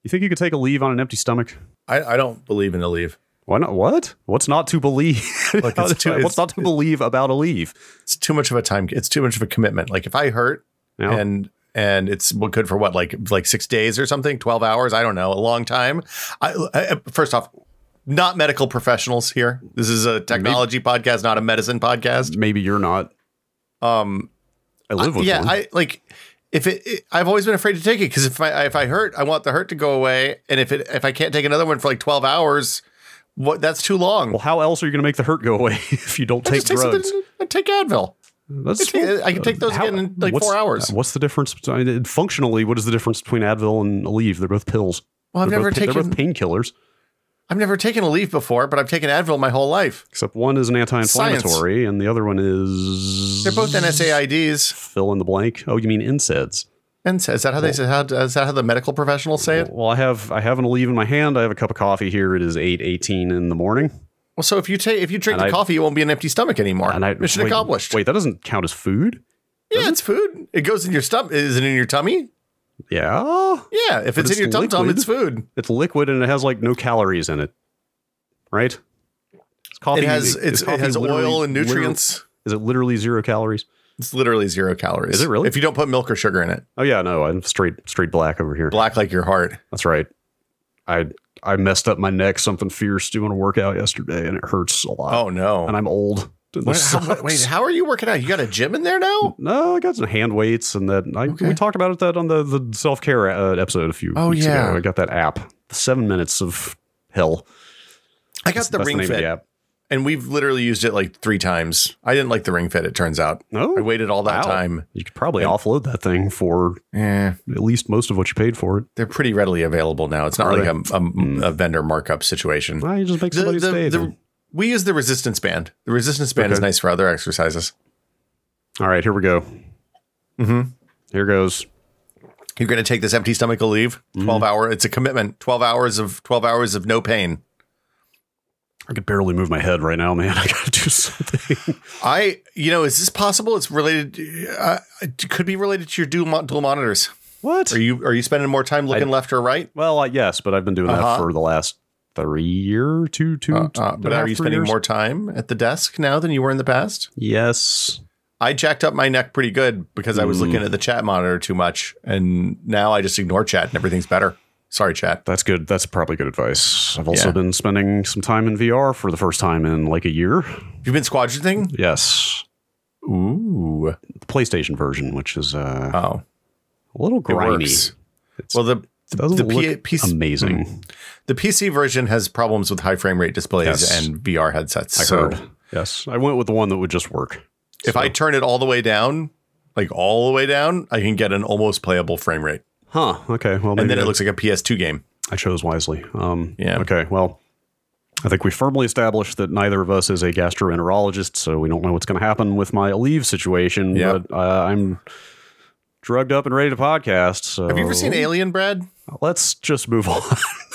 You think you could take a leave on an empty stomach? I don't believe in a leave. Why not? What? What's not to believe? Look, What's not to believe about a leave? It's too much of a time. It's too much of a commitment. Like if I hurt and it's good for what, like 6 days or something, 12 hours. I don't know. A long time. First off, not medical professionals here. This is a technology podcast, not a medicine podcast. Maybe you're not. I live with one. I've always been afraid to take it because if I hurt, I want the hurt to go away. And if I can't take another one for like 12 hours, that's too long. Well, how else are you going to make the hurt go away if you don't take drugs? I take Advil. I can take those again in like 4 hours. What's the difference between functionally? What is the difference between Advil and Aleve? They're both pills. Well, they're both painkillers. I've never taken Aleve before, but I've taken Advil my whole life. Except one is an anti-inflammatory, and the other one is. They're both NSAIDs. Fill in the blank. Oh, you mean NSAIDs? NSAIDs. Is that how they say? Is that how the medical professionals say it? Well, I have an Aleve in my hand. I have a cup of coffee here. It is 8:18 in the morning. Well, so if you drink the coffee, it won't be an empty stomach anymore. Mission accomplished. Wait, that doesn't count as food? Yeah, it's food. It goes in your stomach. Is it in your tummy? Yeah. Yeah, if it's in your tum-tum, it's food. It's liquid and it has like no calories in it. Right? It's coffee. It has oil and nutrients. Is it literally 0 calories? It's literally 0 calories. Is it really? If you don't put milk or sugar in it. Oh yeah, no, I'm straight black over here. Black like your heart. That's right. I messed up my neck, something fierce doing a workout yesterday, and it hurts a lot. Oh no. And I'm old. Wait, how are you working out? You got a gym in there now? No, I got some hand weights, and we talked about it on the self-care episode a few weeks ago. I got that app, 7 minutes of hell. I got the Ring Fit app, and we've literally used it like 3 times. I didn't like the Ring Fit, it turns out. Oh, I waited all that time. You could probably offload that thing for at least most of what you paid for it. They're pretty readily available now. It's not like a vendor markup situation. Well, you just make somebody stay. We use the resistance band. The resistance band is nice for other exercises. All right, here we go. Mm-hmm. Here goes. You're going to take this empty stomach leave. 12 hour. It's a commitment. 12 hours of no pain. I could barely move my head right now, man. I got to do something. Is this possible? It's related. It could be related to your dual monitors. What? Are you spending more time looking left or right? Well, yes, but I've been doing that for the last 3 years, two. But are you spending more time at the desk now than you were in the past? Yes. I jacked up my neck pretty good because I was looking at the chat monitor too much, and now I just ignore chat and everything's better. Sorry, chat. That's good. That's probably good advice. I've also been spending some time in VR for the first time in like a year. You've been squadgeting? Yes. Ooh. The PlayStation version, which is a little grimy. The PC amazing. The PC version has problems with high frame rate displays and VR headsets. I heard. Yes. I went with the one that would just work. If I turn it all the way down, I can get an almost playable frame rate. Huh. Okay. Well, and then it looks like a PS2 game. I chose wisely. Okay. Well, I think we firmly established that neither of us is a gastroenterologist, so we don't know what's going to happen with my Aleve situation. But I'm drugged up and ready to podcast. So have you ever seen Alien, Brad? Let's just move on.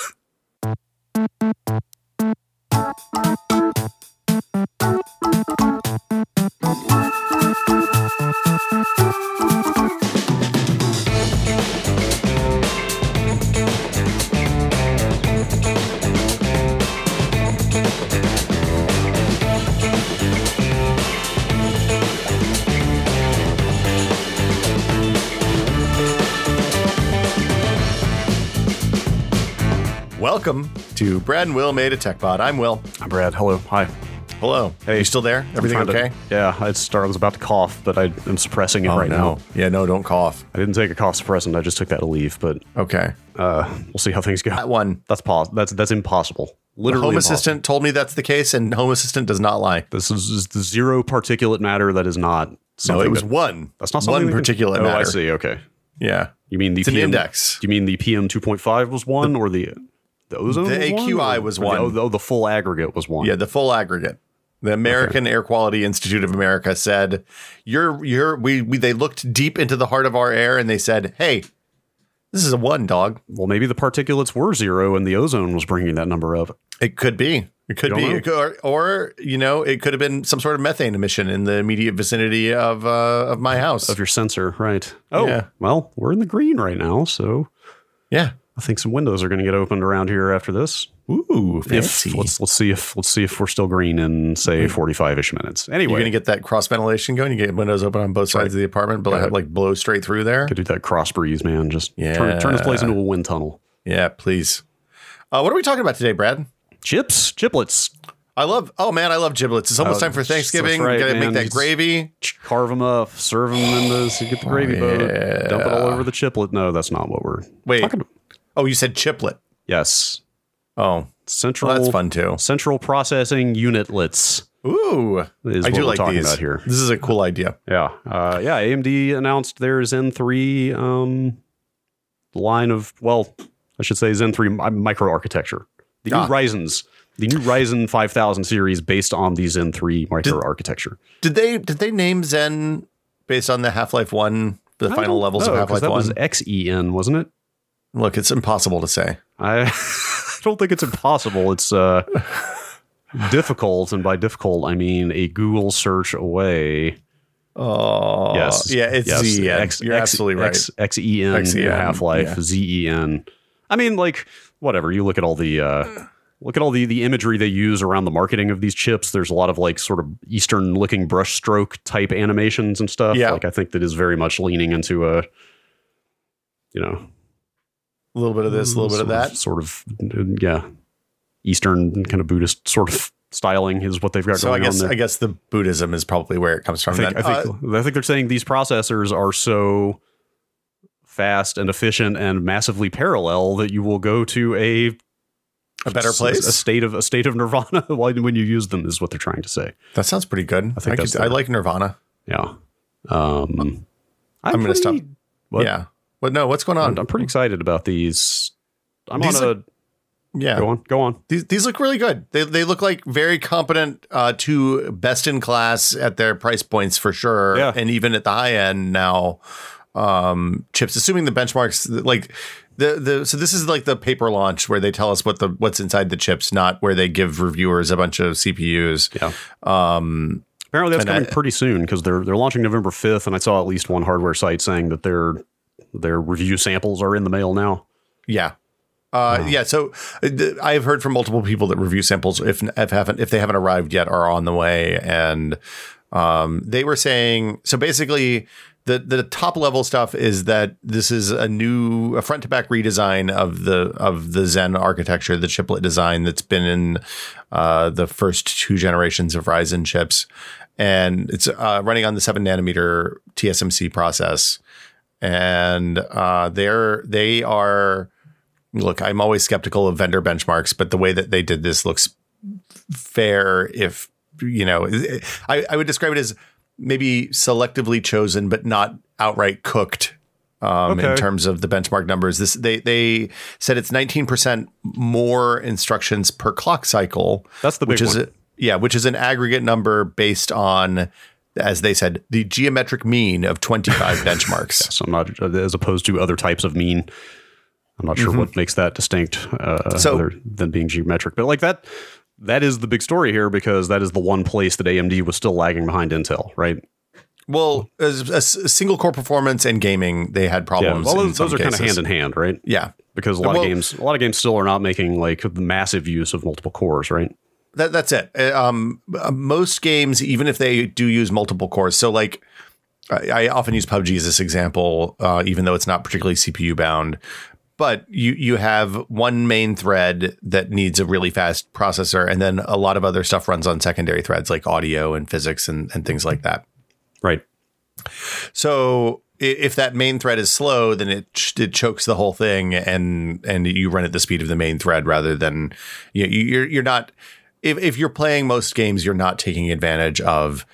Welcome to Brad and Will Made a Tech Pod. I'm Will. I'm Brad. Hello. Hi. Hello. Hey. You still there? Everything okay? I was about to cough, but I am suppressing it now. Yeah, no, don't cough. I didn't take a cough suppressant. I just took that Aleve, but okay. We'll see how things go. That one. That's impossible. Literally, Home Assistant told me that's the case, and Home Assistant does not lie. This is the 0 particulate matter that is not. No, it was one. That's not one particulate matter. Oh, I see. Okay. Yeah. You mean it's an index? Do you mean the PM 2.5 was one, or the ozone? The AQI was one. The full aggregate was one. Yeah, the full aggregate. The American Air Quality Institute of America said, they looked deep into the heart of our air and they said, hey, this is a 1, dog. Well, maybe the particulates were 0 and the ozone was bringing that number up. It could be. It could be. Or, it could have been some sort of methane emission in the immediate vicinity of my house. Of your sensor, right. Oh, yeah. Well, we're in the green right now, so. Yeah. I think some windows are going to get opened around here after this. Ooh, fancy. Let's see if we're still green in say 45-ish minutes. Anyway, you're going to get that cross ventilation going. You get windows open on both sides of the apartment, but have like blow straight through there. Could do that cross breeze, man. Just turn this place into a wind tunnel. Yeah, please. What are we talking about today, Brad? Giblets. I love giblets. It's almost time for Thanksgiving. Right, you got to make that just gravy. Carve them up, serve them you get the gravy boat, dump it all over the chiplet. No, that's not what we're talking about. Oh, you said chiplet. Yes. Oh, central. That's fun too. Central processing unitlets. Ooh, I do like these. About here. This is a cool idea. Yeah. AMD announced their Zen 3 line of, I should say Zen 3 microarchitecture. The new Ryzen 5000 series based on the Zen 3 microarchitecture. Did they name Zen based on the Half-Life 1, the final levels of Half-Life 1? That was XEN, wasn't it? Look, it's impossible to say. I don't think it's impossible. It's difficult, and by difficult, I mean a Google search away. Oh, yes. Yeah, it's ZEN. You're absolutely right. XEN, Half-Life, ZEN. I mean, like, whatever. You look at all the imagery they use around the marketing of these chips. There's a lot of like sort of Eastern-looking brushstroke type animations and stuff. Yeah. Like I think that is very much leaning into a little bit of this, a little bit of that. Sort of, Eastern kind of Buddhist sort of styling is what they've got going on there. I guess the Buddhism is probably where it comes from. I think they're saying these processors are so fast and efficient and massively parallel that you will go to a better place, a state of nirvana when you use them is what they're trying to say. That sounds pretty good. I like Nirvana. Yeah. I'm going to stop. What? Yeah. But no, what's going on? I'm pretty excited about these. Go on. These look really good. They look like very competent to best in class at their price points for sure. Yeah. And even at the high end now, chips, assuming the benchmarks like so this is like the paper launch where they tell us what's inside the chips, not where they give reviewers a bunch of CPUs. Yeah. Apparently that's coming pretty soon because they're launching November 5th, and I saw at least one hardware site saying that their review samples are in the mail now. Yeah. So I've heard from multiple people that review samples, if they haven't arrived yet, are on the way. And they were saying, so basically the top level stuff is that this is a front to back redesign of the Zen architecture, the chiplet design that's been in the first two generations of Ryzen chips. And it's running on the 7 nanometer TSMC process. And they are, look, I'm always skeptical of vendor benchmarks, but the way that they did this looks fair. If, I would describe it as maybe selectively chosen, but not outright cooked in terms of the benchmark numbers. They said it's 19% more instructions per clock cycle. That's the big one. Which is an aggregate number based on, as they said, the geometric mean of 25 benchmarks. Yes, I'm not, as opposed to other types of mean. I'm not sure what makes that distinct other than being geometric. But like that is the big story here, because that is the one place that AMD was still lagging behind Intel, right? Well, as a single core performance and gaming, they had problems. Yeah, well, those are kind of hand in hand, right? Yeah, because a lot of games still are not making like massive use of multiple cores, right? That's it. Most games, even if they do use multiple cores, so like I often use PUBG as this example, even though it's not particularly CPU bound. But you have one main thread that needs a really fast processor, and then a lot of other stuff runs on secondary threads like audio and physics and things like that. Right. So if that main thread is slow, then it chokes the whole thing, and you run at the speed of the main thread rather than you're not. If you're playing most games, you're not taking advantage of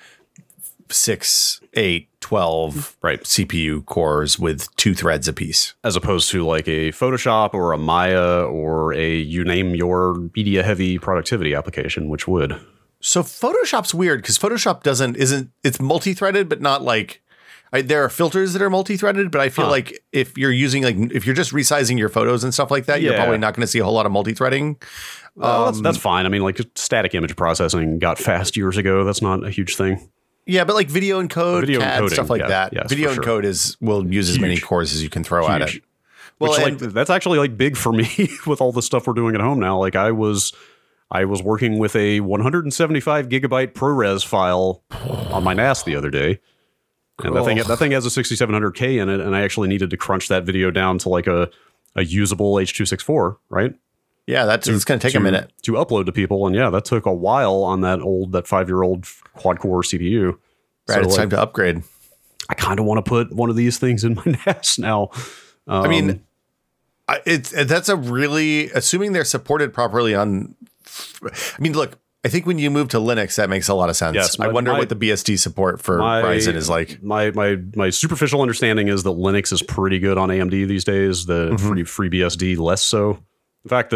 6, 8, 12 CPU cores with 2 threads apiece. As opposed to like a Photoshop or a Maya or you name your media heavy productivity application, which would. So Photoshop's weird because Photoshop it's multi-threaded, but not like there are filters that are multi-threaded, but I feel like if you're just resizing your photos and stuff like that, you're probably not going to see a whole lot of multi-threading. That's fine. I mean, like static image processing got fast years ago. That's not a huge thing. Yeah, but like video encode, CAD, stuff like that. Yes, video encode will use as many cores as you can throw at it. Well, that's actually like big for me with all the stuff we're doing at home now. Like I was working with a 175 gigabyte ProRes file on my NAS the other day. And that thing has a 6700K in it, and I actually needed to crunch that video down to like a usable H.264, right? Yeah, it's going to take a minute to upload to people, and yeah, that took a while on that 5-year-old quad-core CPU. Right, so it's time to upgrade. I kind of want to put one of these things in my NAS now. I mean, that's a really, assuming they're supported properly on. I mean, look. I think when you move to Linux, that makes a lot of sense. Yes, I wonder what the BSD support for Ryzen is like. My superficial understanding is that Linux is pretty good on AMD these days. The free BSD less so. In fact,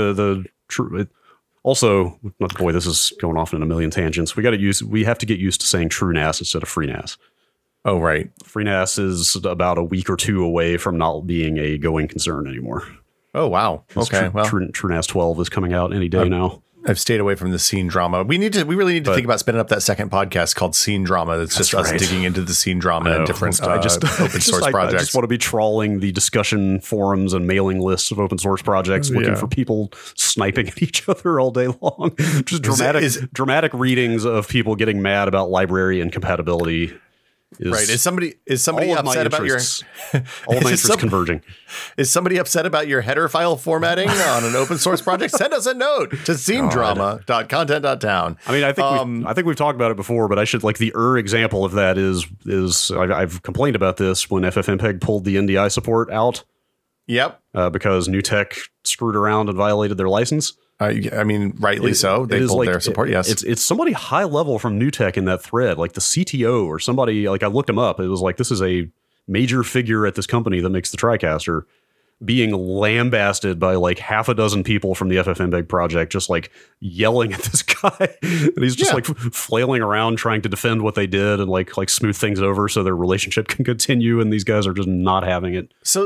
also, boy, this is going off in a million tangents. We have to get used to saying TrueNAS instead of FreeNAS. Oh, right. FreeNAS is about a week or two away from not being a going concern anymore. Oh, wow. Okay. TrueNAS 12 is coming out any day now. I've stayed away from the scene drama. We really need to think about spinning up that second podcast called Scene Drama. That's just us digging into the scene drama and different open source projects. I just want to be trawling the discussion forums and mailing lists of open source projects, looking for people sniping at each other all day long. Just dramatic readings of people getting mad about library incompatibility. Is somebody upset about your all of my interests converging? Is somebody upset about your header file formatting on an open source project? Send us a note to scenedrama.content.town. I mean, I think we've talked about it before, but I should like the example of that is I've complained about this when FFmpeg pulled the NDI support out. Yep. Because NewTek screwed around and violated their license. I mean, rightly so. They pulled their support. Yes, it's somebody high level from NewTek in that thread, like the CTO or somebody. Like I looked him up. It was like this is a major figure at this company that makes the TriCaster, being lambasted by like half a dozen people from the FFmpeg project, just like yelling at this guy, and he's just like flailing around trying to defend what they did and like smooth things over so their relationship can continue. And these guys are just not having it. So.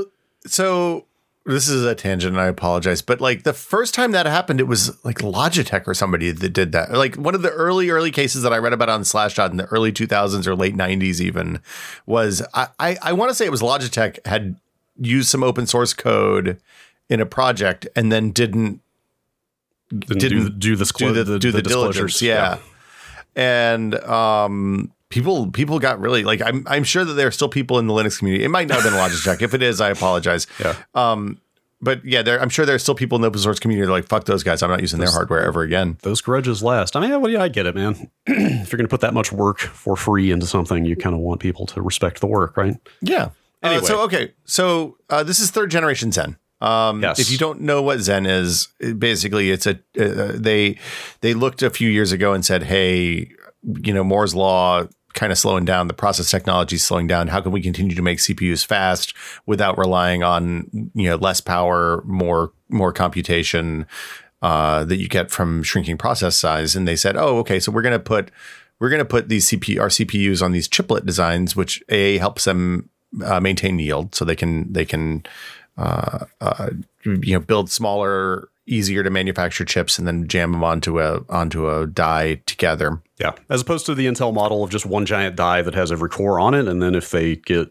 This is a tangent, and I apologize. But like the first time that happened, it was like Logitech or somebody that did that. Like one of the early cases that I read about on Slashdot in the early 2000s or late 90s even was I want to say it was Logitech had used some open source code in a project and then didn't do the diligence. Yeah. And people got really like I'm sure that there are still people in the Linux community. It might not have been Logitech. If it is, I apologize. Yeah. But yeah, I'm sure there's still people in the open source community that are like, fuck those guys. I'm not using their hardware ever again. Those grudges last. I mean, I get it, man. If you're going to put that much work for free into something, you kind of want people to respect the work, right? Yeah. Anyway. So this is 3rd generation Zen. Yes. If you don't know what Zen is, basically it's they looked a few years ago and said, hey, Moore's law kind of slowing down, the process technology is slowing down. How can we continue to make CPUs fast without relying on, less power, more computation that you get from shrinking process size? And they said, oh, okay, so we're going to put these our CPUs on these chiplet designs, which helps them maintain yield, so they can build smaller, easier to manufacture chips and then jam them onto a die together. Yeah, as opposed to the Intel model of just one giant die that has every core on it, and then if they get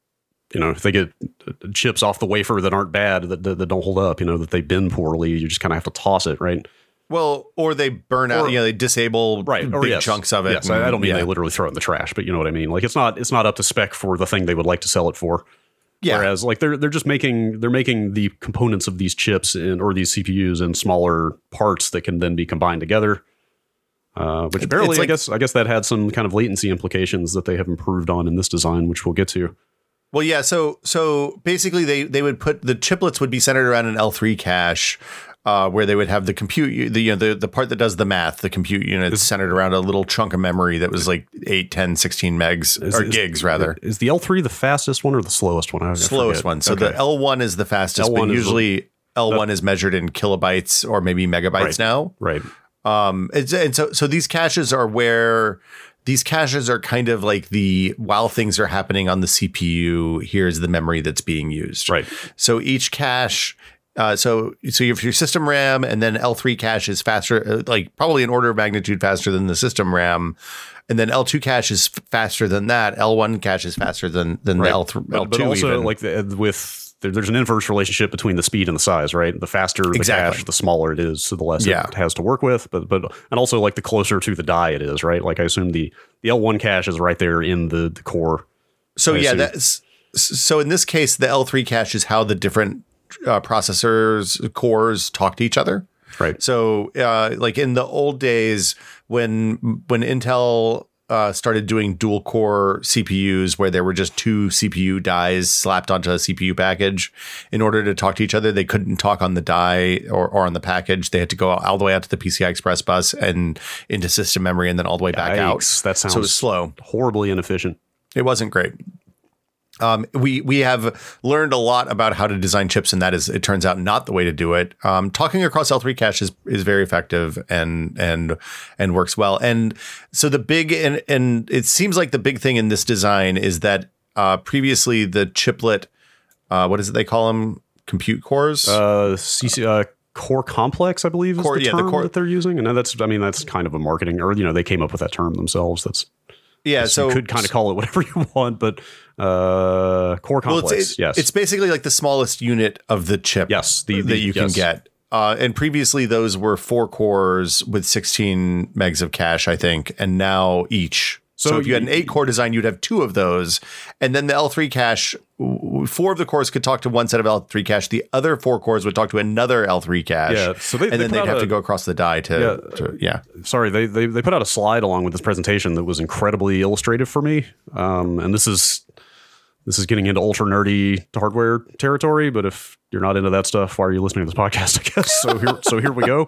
chips off the wafer that aren't bad, that don't hold up, that they bend poorly, you just kind of have to toss it, right? Well, or they burn out, they disable big chunks of it. Yes, I don't mean they literally throw it in the trash, but you know what I mean. Like it's not up to spec for the thing they would like to sell it for. Yeah. Whereas like they're just making the components of these chips or these CPUs in smaller parts that can then be combined together. Which apparently I guess that had some kind of latency implications that they have improved on in this design, which we'll get to. Well, yeah. So basically they would put the chiplets would be centered around an L3 cache. Where they would have the compute, the part that does the math, the compute unit centered around a little chunk of memory that was like 8, 10, 16 megs gigs rather. Is the L3 the fastest one or the slowest one? Slowest one. So the L1 is the fastest, but usually L1 is measured in kilobytes or maybe megabytes now. Right. And so these caches are where these caches are kind of like while things are happening on the CPU, here's the memory that's being used. Right. So each cache. So you have your system RAM, and then L3 cache is faster, like probably an order of magnitude faster than the system RAM, and then L2 cache is faster than that. L1 cache is faster than the L2. But also, even. Like with there's an inverse relationship between the speed and the size, right? The faster the cache, the smaller it is, so the less it has to work with. But and also like the closer to the die it is, right? Like I assume the L1 cache is right there in the core. So so in this case, the L3 cache is how the different processors cores talk to each other. Right. So like in the old days when Intel started doing dual core CPUs where there were just two CPU dies slapped onto a CPU package, in order to talk to each other, they couldn't talk on the die or on the package. They had to go all the way out to the PCI Express bus and into system memory and then all the way back out. That sounds so it was slow. Horribly inefficient. It wasn't great. We have learned a lot about how to design chips, and that is, it turns out, not the way to do it. Talking across L3 cache is very effective and works well. And so the big and it seems like the big thing in this design is that previously the chiplet, what is it they call them? Compute cores? Core complex, I believe, is the term that they're using. And that's kind of a marketing, or they came up with that term themselves. So you could kind of call it whatever you want, but core complex. Yes, it's basically like the smallest unit of the chip. Yes, that you can get. And previously those were 4 cores with 16 megs of cache, I think, and now each. So if you had an 8-core design, you'd have 2 of those, and then the L3 cache, 4 of the cores could talk to one set of L3 cache. The other 4 cores would talk to another L3 cache. Yeah, so then they'd have to go across the die to. Sorry, they put out a slide along with this presentation that was incredibly illustrative for me. And this is getting into ultra nerdy hardware territory. But if you're not into that stuff, why are you listening to this podcast? I guess so. Here we go.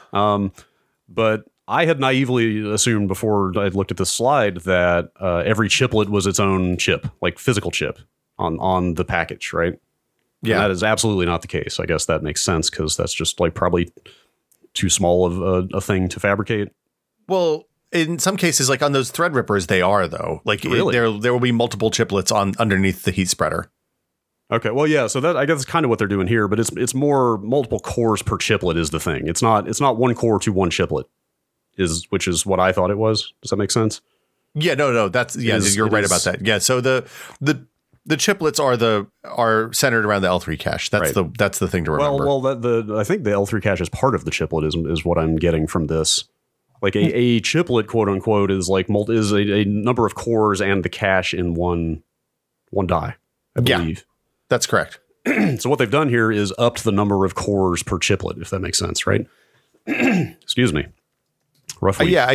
But I had naively assumed before I'd looked at this slide that every chiplet was its own chip, like physical chip on the package, right? Yeah. And that is absolutely not the case. I guess that makes sense because that's just like probably too small of a thing to fabricate. Well, in some cases, like on those Threadrippers, they are, though. Like really? There will be multiple chiplets underneath the heat spreader. Okay, well, yeah, so that I guess is kind of what they're doing here, but it's more multiple cores per chiplet is the thing. It's not 1 core to 1 chiplet. Which is what I thought it was. Does that make sense? Yeah, no, you're right about that. Yeah, so the chiplets are centered around the L3 cache. That's right. That's the thing to remember. Well, I think the L3 cache is part of the chiplet is what I'm getting from this. Like a chiplet, quote unquote, is like a number of cores and the cache in one die, I believe. Yeah, that's correct. So what they've done here is upped the number of cores per chiplet, if that makes sense, right? Excuse me. Roughly. They've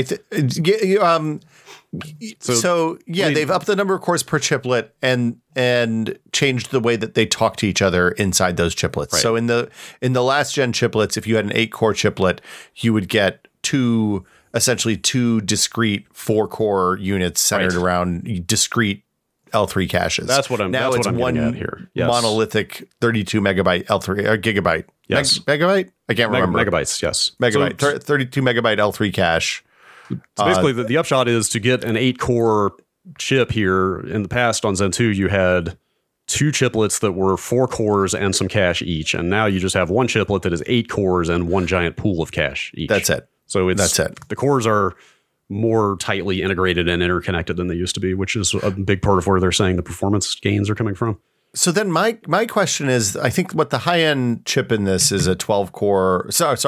upped the number of cores per chiplet and changed the way that they talk to each other inside those chiplets. Right. So in the last gen chiplets, if you had an 8-core chiplet, you would get essentially two discrete 4-core units centered around discrete L3 caches. That's what I'm getting at here. Yes. Monolithic 32 megabyte L3 or gigabyte. Yes. Megabyte? I can't remember. Megabytes, yes. Megabyte. 32 megabyte L3 cache. So basically, the upshot is to get an 8-core chip here. In the past on Zen 2, you had 2 chiplets that were 4 cores and some cache each. And now you just have 1 chiplet that is 8 cores and 1 giant pool of cache each. That's it. So that's it. The cores are more tightly integrated and interconnected than they used to be, which is a big part of where they're saying the performance gains are coming from. So then my question is, I think what the high end chip in this is a 12 core.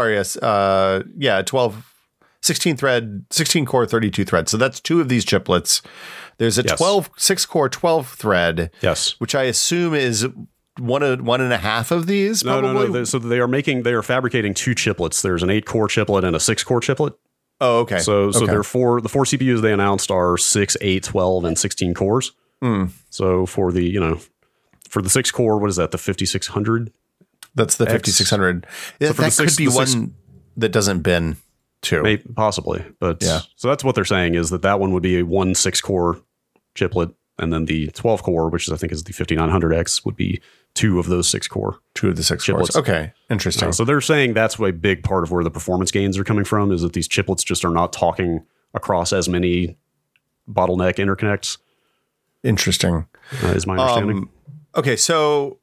16 core, 32 thread. So that's 2 of these chiplets. There's a 6 core, 12 thread. Yes. Which I assume is one and a half of these. Probably. No. So they are fabricating 2 chiplets. There's an 8-core chiplet and a 6-core chiplet. Oh, okay. So the 4 CPUs they announced are 6, 8, 12, and 16 cores. So for the 6-core, what is that? The 5600? That's the 5600. Yeah, so that could be one that doesn't bin too. Maybe, possibly. But yeah. So that's what they're saying is that one would be a 1 6-core chiplet, and then the 12-core, which I think is the 5900X, would be 2 of those 6-core. 2 of the 6 cores. Okay. Interesting. So they're saying that's a big part of where the performance gains are coming from, is that these chiplets just are not talking across as many bottleneck interconnects. Interesting. Is my understanding. Okay. So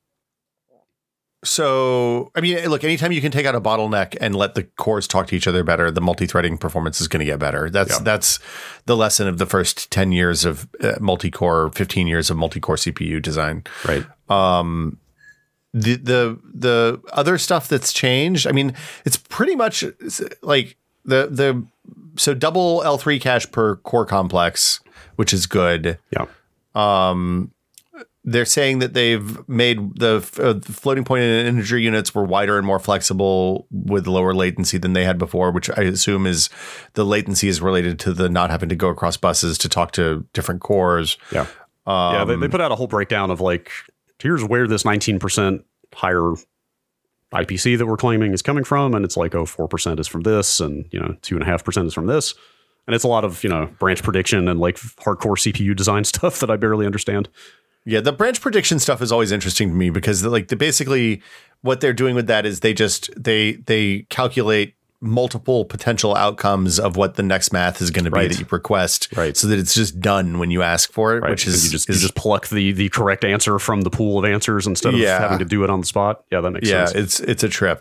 I mean, look, anytime you can take out a bottleneck and let the cores talk to each other better, the multi-threading performance is going to get better. That's the lesson of the first 10 years of multi-core, 15 years of multi-core CPU design. Right. the other stuff that's changed, I mean, it's pretty much like so double L3 cache per core complex, which is good. Yeah. They're saying that they've made the floating point and integer units were wider and more flexible with lower latency than they had before, which I assume is the latency is related to the not having to go across buses to talk to different cores. Yeah. They put out a whole breakdown of like, here's where this 19% higher IPC that we're claiming is coming from. And it's like, 4% is from this, and 2.5% is from this. And it's a lot of, branch prediction and like hardcore CPU design stuff that I barely understand. Yeah, the branch prediction stuff is always interesting to me because basically what they're doing with that is they calculate multiple potential outcomes of what the next math is going to be that you request, so that it's just done when you ask for it, which is you just pluck the correct answer from the pool of answers instead of having to do it on the spot. Yeah, that makes sense. Yeah, it's a trip.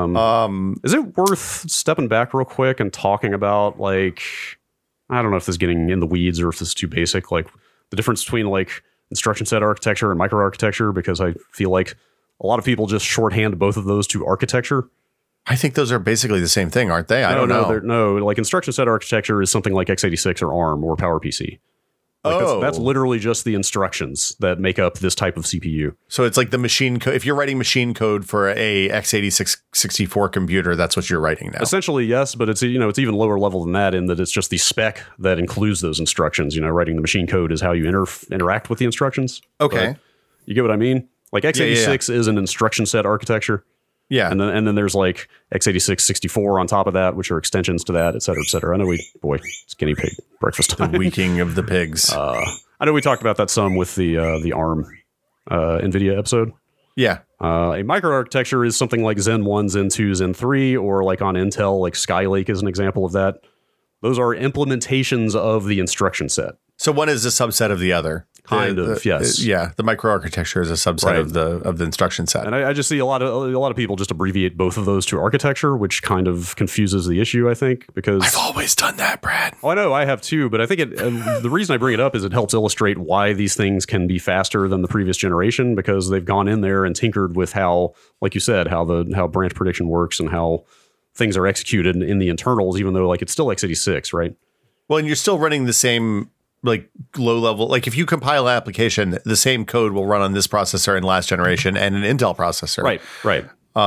Is it worth stepping back real quick and talking about, like, I don't know if this is getting in the weeds or if this is too basic, like the difference between like instruction set architecture and microarchitecture, because I feel like a lot of people just shorthand both of those to architecture. I think those are basically the same thing, aren't they? I don't know. No, like instruction set architecture is something like x86 or ARM or PowerPC. Like that's literally just the instructions that make up this type of CPU. So it's like the machine code. If you're writing machine code for a x86 64 computer, that's what you're writing now. Essentially, yes, but it's it's even lower level than that in that it's just the spec that includes those instructions. Writing the machine code is how you interact with the instructions. Okay, but you get what I mean? Like x86 is an instruction set architecture. Yeah. And then there's like x86 64 on top of that, which are extensions to that, et cetera, et cetera. I know it's guinea pig breakfast time. The weaking of the pigs. I know we talked about that some with the ARM NVIDIA episode. Yeah. A microarchitecture is something like Zen 1, Zen 2, Zen 3, or like on Intel, like Skylake is an example of that. Those are implementations of the instruction set. So one is a subset of the other. Yes. Yeah, the microarchitecture is a subset of the instruction set. And I just see a lot of people just abbreviate both of those to architecture, which kind of confuses the issue, I think, because I've always done that, Brad. Oh, I know, I have too, but I think the reason I bring it up is it helps illustrate why these things can be faster than the previous generation, because they've gone in there and tinkered with how, like you said, how branch prediction works and how things are executed in the internals, even though like it's still x86, right? Well, and you're still running the same like low level, like if you compile an application, the same code will run on this processor in last generation and an Intel processor. Right.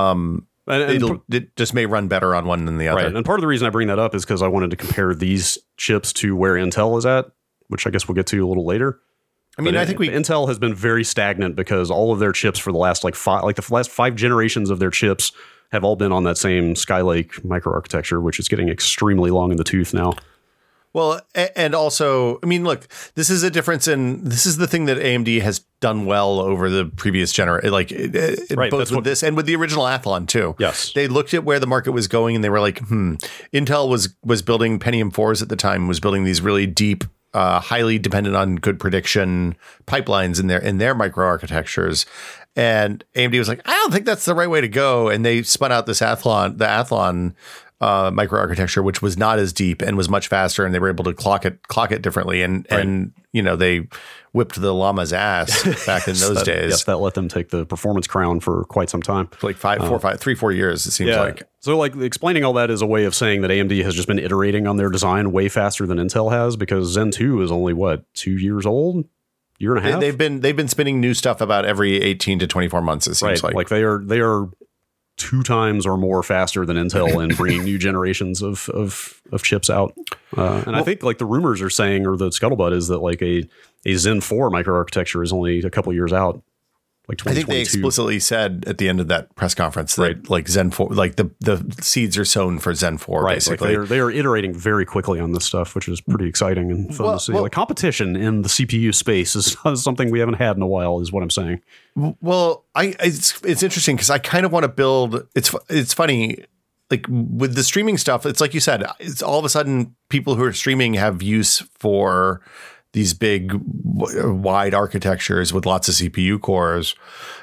It just may run better on one than the other. Right. And part of the reason I bring that up is because I wanted to compare these chips to where Intel is at, which I guess we'll get to a little later. I mean, I think Intel has been very stagnant because all of their chips for the last the last 5 generations of their chips have all been on that same Skylake microarchitecture, which is getting extremely long in the tooth now. Well, and also, I mean, look, this is the thing that AMD has done well over the previous generation, both with this and with the original Athlon too. Yes. They looked at where the market was going and they were like, Intel was building Pentium 4s at the time, was building these really deep, highly dependent on good prediction pipelines in their microarchitectures. And AMD was like, I don't think that's the right way to go. And they spun out the Athlon microarchitecture, which was not as deep and was much faster, and they were able to clock it differently. And they whipped the llama's ass back in those days. Yes, that let them take the performance crown for quite some time. Like 4 years, it seems like. So like explaining all that is a way of saying that AMD has just been iterating on their design way faster than Intel has, because Zen 2 is only 2 years old? Year and a half? They've been spinning new stuff about every 18 to 24 months, it seems like. Like they are 2 times or more faster than Intel in bringing new generations of chips out. I think like the rumors are saying, or the scuttlebutt is that like a Zen 4 microarchitecture is only a couple years out. Like 2022. I think they explicitly said at the end of that press conference that like Zen 4, like the seeds are sown for Zen 4, basically. Like they are iterating very quickly on this stuff, which is pretty exciting and fun to see. Like competition in the CPU space is something we haven't had in a while, is what I'm saying. Well, it's interesting because I kind of want to build. It's funny. Like with the streaming stuff, it's like you said, it's all of a sudden people who are streaming have use for these big, wide architectures with lots of CPU cores.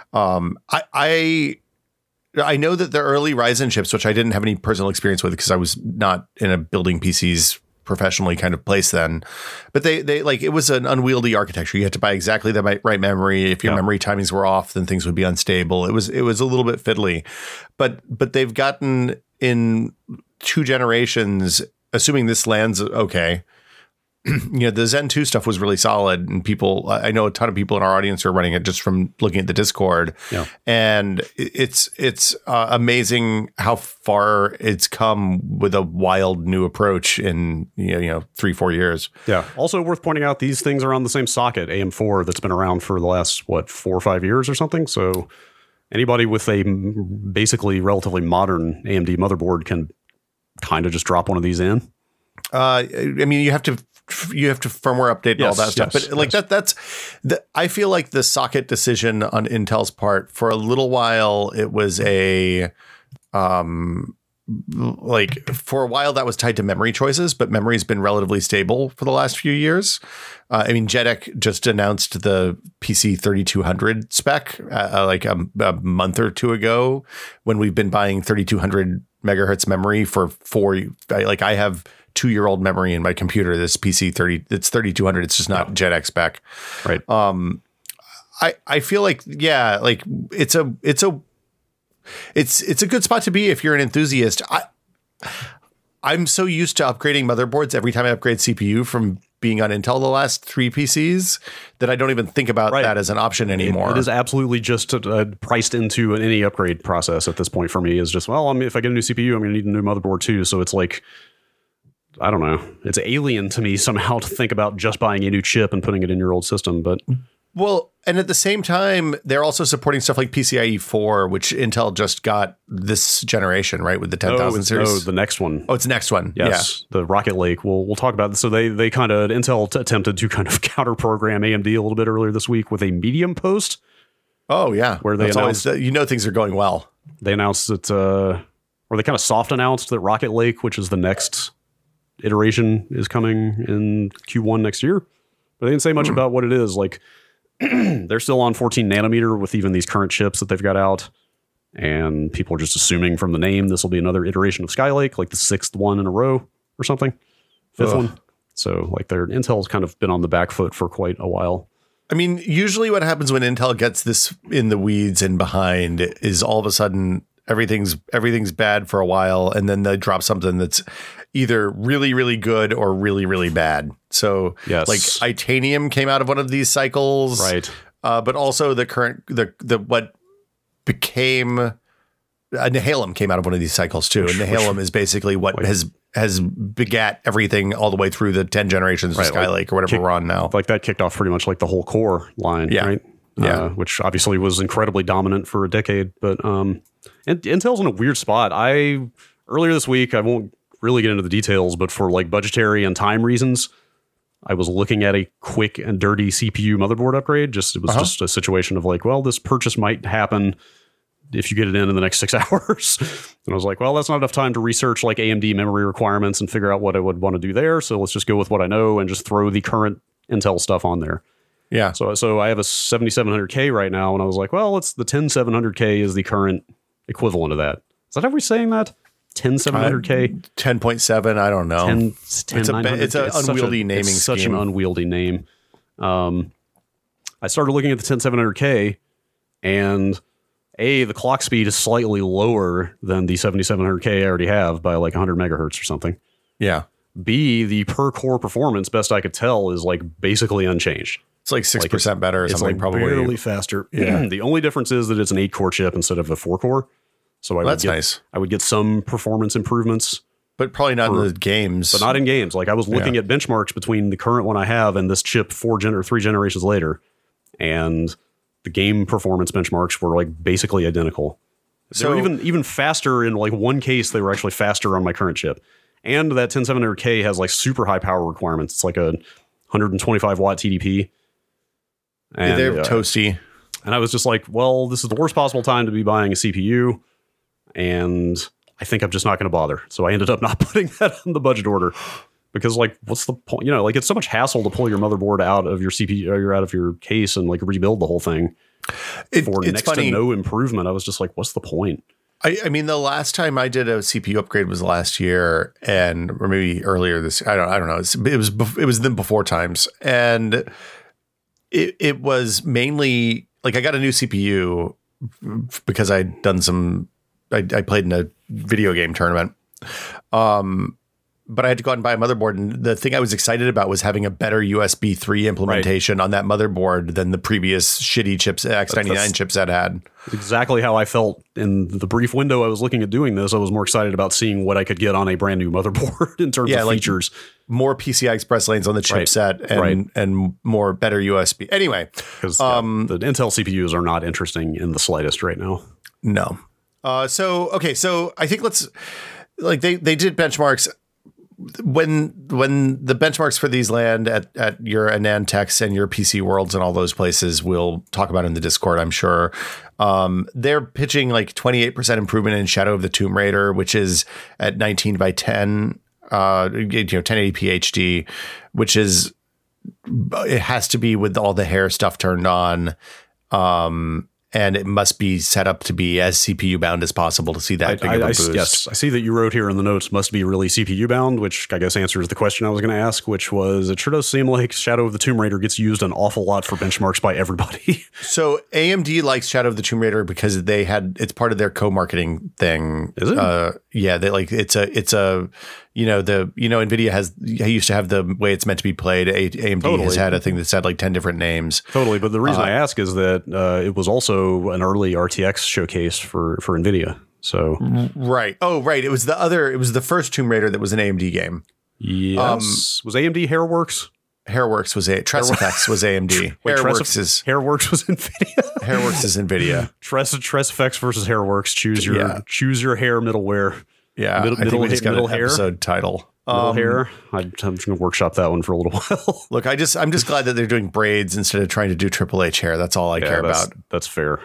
I know that the early Ryzen chips, which I didn't have any personal experience with because I was not in a building PCs professionally kind of place then. But they like, it was an unwieldy architecture. You had to buy exactly the right memory. If your memory timings were off, then things would be unstable. It was a little bit fiddly, but they've gotten in 2 generations, assuming this lands okay. The Zen 2 stuff was really solid, and I know a ton of people in our audience are running it just from looking at the Discord. Yeah. And it's amazing how far it's come with a wild new approach in 3-4 years. Yeah. Also worth pointing out, these things are on the same socket, AM4, that's been around for the last 4 or 5 years or something. So anybody with a basically relatively modern AMD motherboard can kind of just drop one of these in. I mean, you have to firmware update and all that stuff. But that's I feel like the socket decision on Intel's part, for a little while, it was for a while that was tied to memory choices, but memory's been relatively stable for the last few years. I mean, JEDEC just announced the PC 3200 spec like a month or 2 ago, when we've been buying 3200 megahertz memory for 4. Like, I have 2-year-old memory in my computer. This PC it's 3200. It's just not JEDEC spec. Right. I feel like, like it's a good spot to be if you're an enthusiast. I'm so used to upgrading motherboards every time I upgrade CPU from being on Intel the last 3 PCs that I don't even think about that as an option anymore. It is absolutely just priced into any upgrade process at this point for me. Is just, if I get a new CPU, I'm going to need a new motherboard too. So it's like, I don't know. It's alien to me somehow to think about just buying a new chip and putting it in your old system. But well, and at the same time, they're also supporting stuff like PCIe 4, which Intel just got this generation, right? With the 10,000 series. Oh, the next one. Oh, it's the next one. Yes, the Rocket Lake. We'll talk about this. So they kind of, Intel attempted to kind of counter program AMD a little bit earlier this week with a Medium post. Oh, yeah. Where they announced, things are going well. They announced that, or they kind of soft announced that Rocket Lake, which is the next iteration, is coming in Q1 next year. But they didn't say much about what it is. Like, they're still on 14 nanometer with even these current chips that they've got out. And people are just assuming from the name this will be another iteration of Skylake, like the 6th one in a row or something. 5th one. So like Intel's kind of been on the back foot for quite a while. I mean, usually what happens when Intel gets this in the weeds and behind is all of a sudden everything's bad for a while, and then they drop something that's either really, really good or really, really bad. So yes. Like Itanium came out of one of these cycles. Right. But also what became Nehalem came out of one of these cycles too. And Nehalem is basically what has begat everything all the way through the 10 generations of Skylake or whatever we're on now. Like that kicked off pretty much like the whole Core line, right? Yeah. Which obviously was incredibly dominant for a decade. But and Intel's in a weird spot. Earlier this week, I won't really get into the details, but for like budgetary and time reasons, I was looking at a quick and dirty CPU motherboard upgrade. It was just a situation of like, well, this purchase might happen if you get it in the next 6 hours. And I was like, well, that's not enough time to research like AMD memory requirements and figure out what I would want to do there. So let's just go with what I know and just throw the current Intel stuff on there. Yeah. So I have a 7700K right now, and I was like, well, it's the 10700K is the current equivalent of that. Is that how we're saying that? 10700K? 10.7, I don't know. It's an unwieldy naming scheme. It's such an unwieldy name. I started looking at the 10700K, and the clock speed is slightly lower than the 7700K I already have by like 100 megahertz or something. Yeah. B, the per core performance, best I could tell, is like basically unchanged. It's like 6% better or something, like probably. Barely faster. Yeah. The only difference is that it's an 8-core chip instead of a 4-core. So that's nice. I would get some performance improvements. But probably not in the games. But not in games. Like I was looking at benchmarks between the current one I have and this chip 3 generations later. And the game performance benchmarks were like basically identical. They were even faster in like one case. They were actually faster on my current chip. And that 10700K has like super high power requirements. It's like a 125 watt TDP. And they're toasty. And I was just like, well, this is the worst possible time to be buying a CPU. And I think I'm just not going to bother. So I ended up not putting that on the budget order because like, what's the point? You know, like it's so much hassle to pull your motherboard out of your CPU or out of your case and like rebuild the whole thing for next to no improvement. I was just like, what's the point? I mean, the last time I did a CPU upgrade was last year, or maybe earlier this. I don't know. It was then before times, and it was mainly like I got a new CPU because I'd done I played in a video game tournament. But I had to go out and buy a motherboard. And the thing I was excited about was having a better USB 3 implementation on that motherboard than the previous shitty chips, X99 chipset had. Exactly how I felt in the brief window I was looking at doing this. I was more excited about seeing what I could get on a brand new motherboard in terms of features. More PCI Express lanes on the chipset and more better USB. Anyway. Because the Intel CPUs are not interesting in the slightest right now. No. So I think they did benchmarks. When the benchmarks for these land at your AnandTechs and your PC Worlds and all those places, we'll talk about in the Discord, I'm sure. They're pitching like 28% improvement in Shadow of the Tomb Raider, which is at 19 by 10, 1080p HD, which is, it has to be with all the hair stuff turned on. And it must be set up to be as CPU bound as possible to see that big of a boost. Yes, I see that you wrote here in the notes, must be really CPU bound, which I guess answers the question I was going to ask, which was, it sure does seem like Shadow of the Tomb Raider gets used an awful lot for benchmarks by everybody. So AMD likes Shadow of the Tomb Raider because it's part of their co-marketing thing. Is it? Yeah, they like it's a NVIDIA used to have the way it's meant to be played. AMD has had a thing that's had like 10 different names. Totally. But the reason I ask is that it was also an early RTX showcase for NVIDIA. So right. Oh, right. It was the first Tomb Raider that was an AMD game. Yes. Was AMD Hairworks? Hairworks was TressFX was AMD. Hairworks was NVIDIA. Hairworks is NVIDIA. TressFX versus Hairworks. Choose your hair middleware. Yeah, I think we just got an episode title. Middle hair. I'm going to workshop that one for a little while. Look, I'm just glad that they're doing braids instead of trying to do Triple H hair. That's all I care about. That's fair.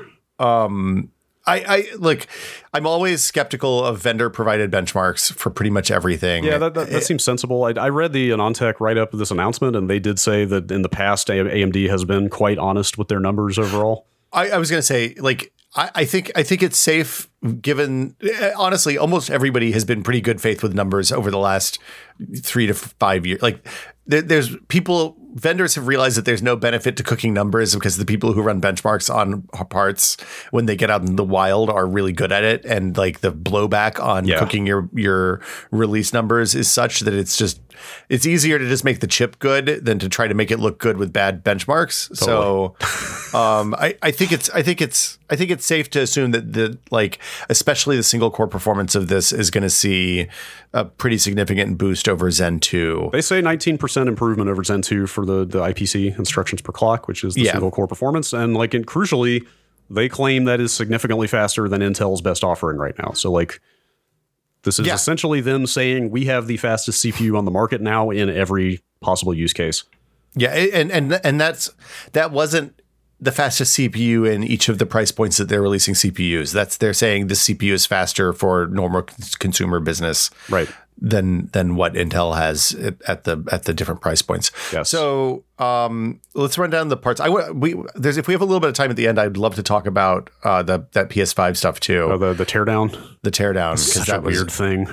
I look, I'm always skeptical of vendor provided benchmarks for pretty much everything. Yeah, that seems sensible. I read the AnandTech write up of this announcement, and they did say that in the past, AMD has been quite honest with their numbers overall. I was going to say, like, I think it's safe given, honestly, almost everybody has been pretty good faith with numbers over the last 3 to 5 years. Like vendors have realized that there's no benefit to cooking numbers because the people who run benchmarks on parts when they get out in the wild are really good at it. And like the blowback on cooking your release numbers is such that it's easier to just make the chip good than to try to make it look good with bad benchmarks. Totally. So I think it's safe to assume that especially the single core performance of this is going to see a pretty significant boost over Zen 2. They say 19% improvement over Zen 2 for the IPC instructions per clock, which is the single core performance. And crucially, they claim that is significantly faster than Intel's best offering right now. So this is essentially them saying we have the fastest CPU on the market now in every possible use case. Yeah. And that wasn't the fastest CPU in each of the price points that they're releasing CPUs. They're saying this CPU is faster for normal consumer business, right? Than what Intel has at the different price points. Yes. So let's run down the parts. If we have a little bit of time at the end, I'd love to talk about that PS5 stuff too. Oh, the teardown. The teardown, because that was a weird thing.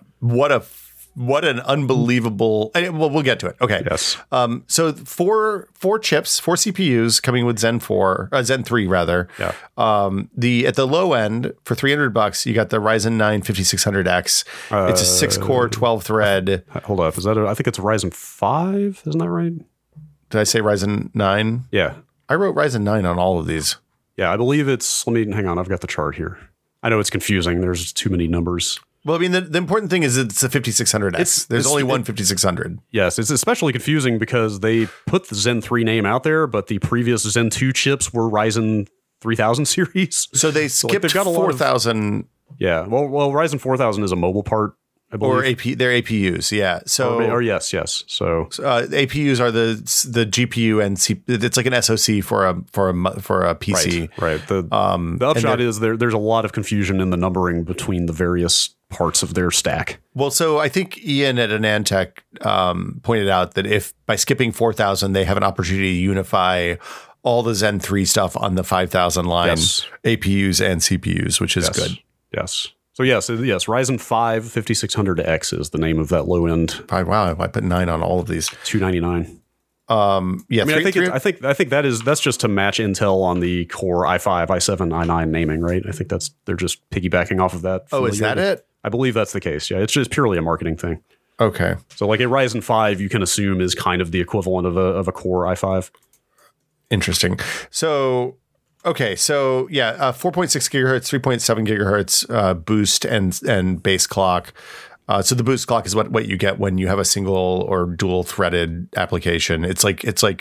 What an unbelievable. Well, we'll get to it. Okay. Yes. So four CPUs coming with Zen 3 rather. Yeah. At the low end for $300, you got the Ryzen 9 5600X. It's a 6-core 12-thread. Hold up. I think it's a Ryzen 5. Isn't that right? Did I say Ryzen 9? Yeah. I wrote Ryzen 9 on all of these. Yeah, I believe hang on. I've got the chart here. I know it's confusing. There's too many numbers. Well, I mean, the important thing is it's a 5600X. There's only one 5600. Yes, it's especially confusing because they put the Zen 3 name out there, but the previous Zen 2 chips were Ryzen 3000 series. So they skipped 4000. Yeah, well, Ryzen 4000 is a mobile part, I believe. Or they're APUs, yeah. So yes. So APUs are the GPU and it's like an SoC for a PC. Right. The upshot is there's a lot of confusion in the numbering between the various parts of their stack. Well, so I think Ian at AnandTech pointed out that if by skipping 4000, they have an opportunity to unify all the Zen 3 stuff on the 5000 line, APUs and CPUs, which is good. Yes. So yes, Ryzen 5 5600X is the name of that low end. Wow, I put 9 on all of these. $299. Yeah, I think that's just to match Intel on the Core i5, i7, i9 naming, right? I think they're just piggybacking off of that. Oh, is that it? I believe that's the case. Yeah, it's just purely a marketing thing. Okay. So like a Ryzen 5, you can assume is kind of the equivalent of a Core i5. Interesting. So, okay. So yeah, 4.6 gigahertz, 3.7 gigahertz boost and base clock. So the boost clock is what you get when you have a single or dual threaded application. It's like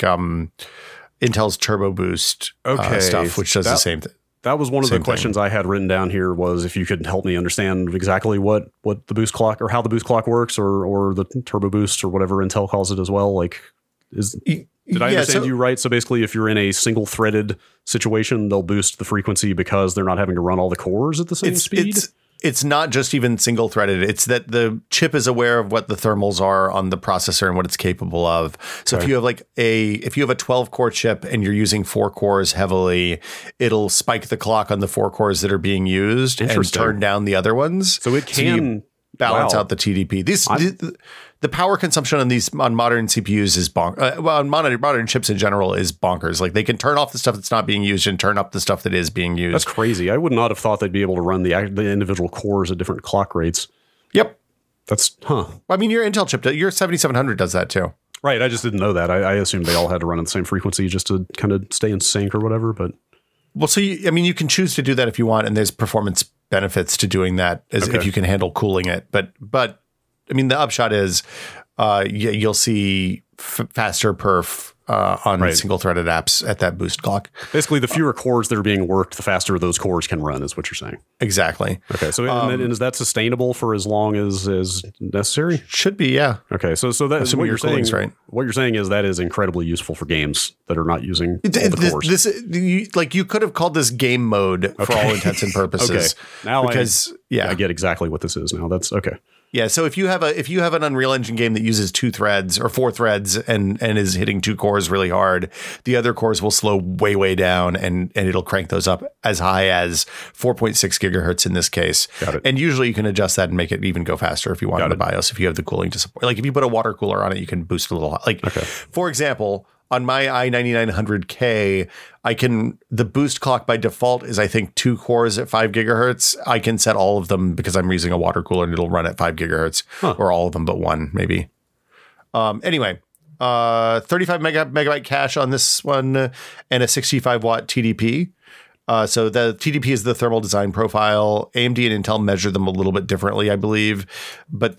Intel's Turbo Boost stuff, which does the same thing. That was one of the questions I had written down here, was if you could help me understand exactly what the boost clock, or how the boost clock works, or the Turbo Boost, or whatever Intel calls it as well. Like, did I understand you right? So basically, if you're in a single threaded situation, they'll boost the frequency because they're not having to run all the cores at the same speed? It's not just even single threaded. It's that the chip is aware of what the thermals are on the processor and what it's capable of. So if you have if you have a 12 core chip and you're using 4 cores heavily, it'll spike the clock on the 4 cores that are being used and turn down the other ones. So it can balance out the TDP. The power consumption on modern CPUs is on modern chips in general is bonkers. Like, they can turn off the stuff that's not being used and turn up the stuff that is being used. That's crazy. I would not have thought they'd be able to run the individual cores at different clock rates. Yep. I mean, your Intel chip, your 7700 does that too. Right. I just didn't know that. I assumed they all had to run at the same frequency just to kind of stay in sync or whatever. But well, so you can choose to do that if you want, and there's performance benefits to doing that if you can handle cooling it. But I mean, the upshot is you'll see faster perf on single-threaded apps at that boost clock. Basically, the fewer cores that are being worked, the faster those cores can run, is what you're saying. Exactly. Okay, so and is that sustainable for as long as necessary? Should be, yeah. Okay, so that's what you're saying. Right. What you're saying is that is incredibly useful for games that are not using all the cores. You could have called this game mode for all intents and purposes. Okay. Now I get exactly what this is now. That's okay. Yeah, so if you have an Unreal Engine game that uses 2 threads or 4 threads and is hitting 2 cores really hard, the other cores will slow way down and it'll crank those up as high as 4.6 gigahertz in this case. Got it. And usually you can adjust that and make it even go faster if you want in the BIOS, if you have the cooling to support. Like, if you put a water cooler on it, you can boost a little. For example, on my i9900K, the boost clock by default is, I think, 2 cores at 5 gigahertz. I can set all of them because I'm using a water cooler and it'll run at 5 gigahertz or all of them but one, maybe. Anyway, 35 megabyte cache on this one and a 65 watt TDP. So the TDP is the thermal design profile. AMD and Intel measure them a little bit differently, I believe. But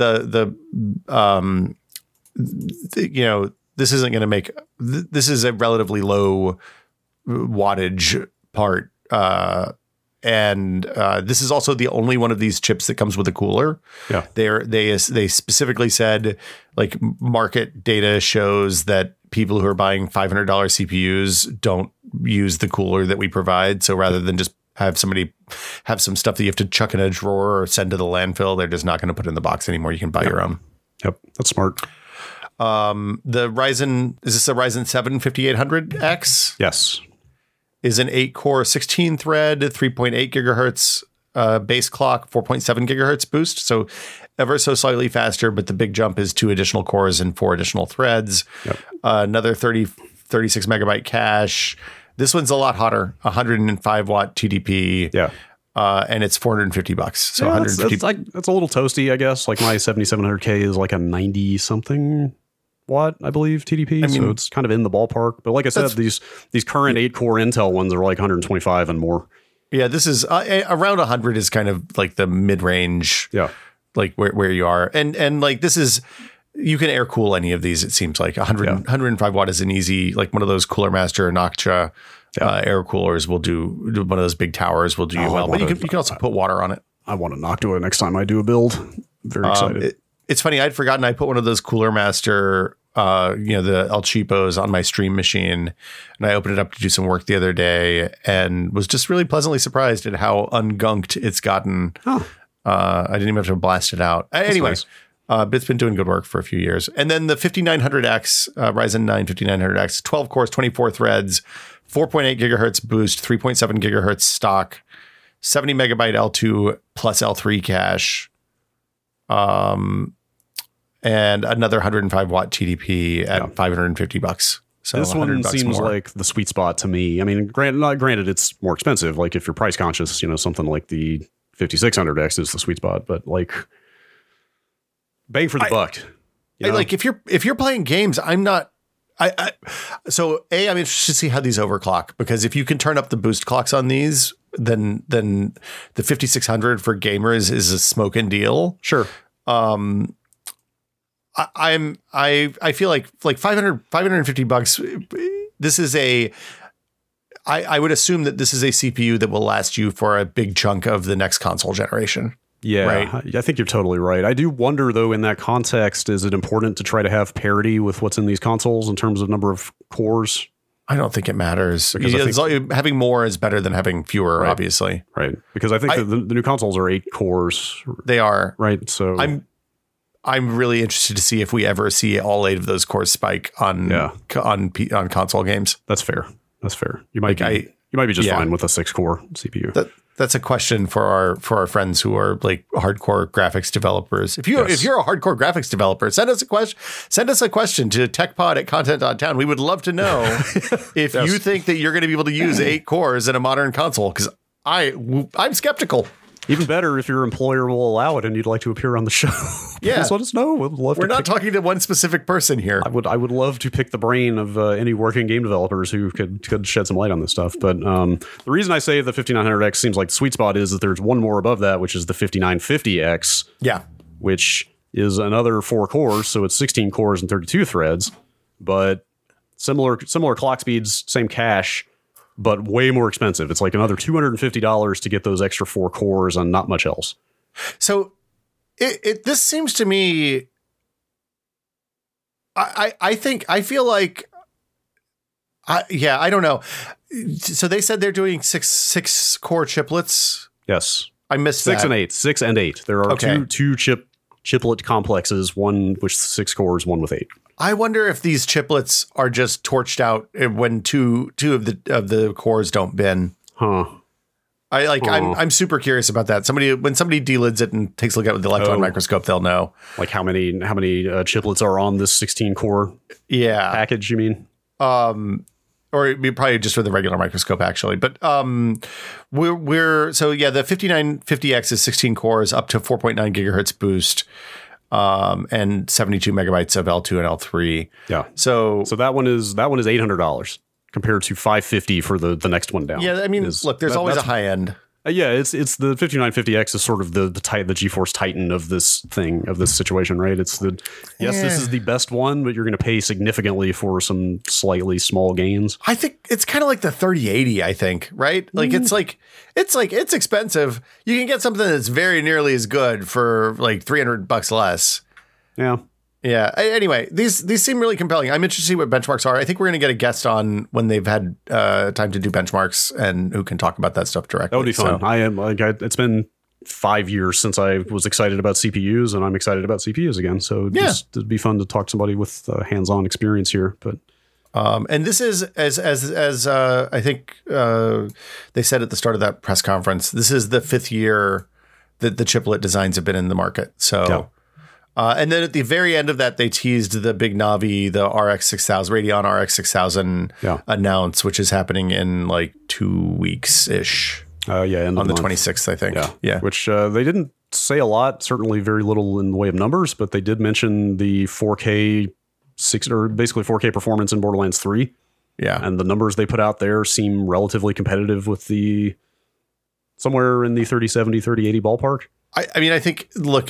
this isn't going to make – this is a relatively low wattage part. And this is also the only one of these chips that comes with a cooler. Yeah. They specifically said, like, market data shows that people who are buying $500 CPUs don't use the cooler that we provide. So rather than just have somebody have some stuff that you have to chuck in a drawer or send to the landfill, they're just not going to put it in the box anymore. You can buy your own. Yep. That's smart. The Ryzen, is this a Ryzen 7 5800X? Yes. Is an 8-core, 16-thread, 3.8 gigahertz base clock, 4.7 gigahertz boost. So ever so slightly faster, but the big jump is 2 additional cores and 4 additional threads. Yep. Another 36 megabyte cache. This one's a lot hotter, 105 watt TDP. Yeah. And it's $450. So yeah, 150. That's a little toasty, I guess. Like, my 7700K is like a 90 something watt, I believe, TDP. So it's kind of in the ballpark. But like I said, these current 8-core Intel ones are like 125 and more. Yeah, this is around 100 is kind of like the mid-range. Yeah. Like where you are. And like, this is, you can air cool any of these. It seems like 105 watt is an easy, like one of those Cooler Master Noctua air coolers will do one of those big towers will do you well. But you can also put water on it. I want to Noctua next time I do a build. Very excited. It's funny. I'd forgotten I put one of those Cooler Master, the El Cheapos on my stream machine, and I opened it up to do some work the other day and was just really pleasantly surprised at how ungunked it's gotten. I didn't even have to blast it out. Anyway, nice. But it's been doing good work for a few years. And then the 5900X, Ryzen 9 5900X, 12 cores, 24 threads, 4.8 gigahertz boost, 3.7 gigahertz stock, 70 megabyte L2 plus L3 cache, and another 105 watt TDP at $550. So this one seems more. like the sweet spot to me. I mean, granted, it's more expensive. Like if you're price conscious, something like the 5600X is the sweet spot. But like, bang for the buck. Like if you're playing games, I'm not. I'm interested to see how these overclock, because if you can turn up the boost clocks on these, then the 5600 for gamers is a smoking deal. Sure. I feel like $550. This is I would assume that this is a CPU that will last you for a big chunk of the next console generation. Yeah, right? I think you're totally right. I do wonder, though, in that context, is it important to try to have parity with what's in these consoles in terms of number of cores? I don't think it matters. Because having more is better than having fewer, right, obviously. Right. Because I think the new consoles are 8 cores. They are. Right. So I'm really interested to see if we ever see all 8 of those cores spike on console games. That's fair. You might be just fine with a 6-core CPU. That's a question for our friends who are like hardcore graphics developers. If you're a hardcore graphics developer, send us a question to techpod@content.town. We would love to know if you think that you're going to be able to use 8 cores in a modern console, because I'm skeptical. Even better if your employer will allow it and you'd like to appear on the show. Yeah. Just let us know. We're not talking to one specific person here. I would love to pick the brain of any working game developers who could shed some light on this stuff. But the reason I say the 5900X seems like the sweet spot is that there's one more above that, which is the 5950X. Yeah. Which is another 4 cores. So it's 16 cores and 32 threads. But similar clock speeds, same cache, but way more expensive. It's like another $250 to get those extra 4 cores and not much else. So this seems to me, I don't know. So they said they're doing six core chiplets. Yes. I missed 6 and 8. 6 and 8. There are two chiplet complexes, one with 6 cores, one with 8. I wonder if these chiplets are just torched out when two of the cores don't bin. Huh. I'm super curious about that. When somebody delids it and takes a look at it with the electron microscope, they'll know. Like how many chiplets are on this 16 core package, you mean? Or probably just with the regular microscope, actually. But the 5950X is 16 cores, up to 4.9 gigahertz boost. And 72 megabytes of L2 and L3. Yeah. So that one is $800 compared to $550 for the next one down. Yeah, I mean, look, there's always a high end. Yeah, it's the 5950X is sort of the GeForce Titan of this situation, right? It's this is the best one, but you're going to pay significantly for some slightly small gains. I think it's kind of like the 3080, I think, right? Like it's expensive. You can get something that's very nearly as good for like $300 less. Yeah. Yeah. Anyway, these seem really compelling. I'm interested to see what benchmarks are. I think we're going to get a guest on when they've had time to do benchmarks and who can talk about that stuff directly. That would be fun. So. It's been 5 years since I was excited about CPUs, and I'm excited about CPUs again. So it'd be fun to talk to somebody with hands-on experience here. But and this is as I think they said at the start of that press conference, this is the 5th year that the chiplet designs have been in the market. So. Yeah. And then at the very end of that, they teased the big Navi, the Radeon RX 6000 announce, which is happening in like 2 weeks-ish. On the 26th, I think. Yeah. Which they didn't say a lot, certainly very little in the way of numbers, but they did mention the 4K basically 4K performance in Borderlands 3. Yeah. And the numbers they put out there seem relatively competitive with somewhere in the 3070, 3080 ballpark. I mean, I think, look,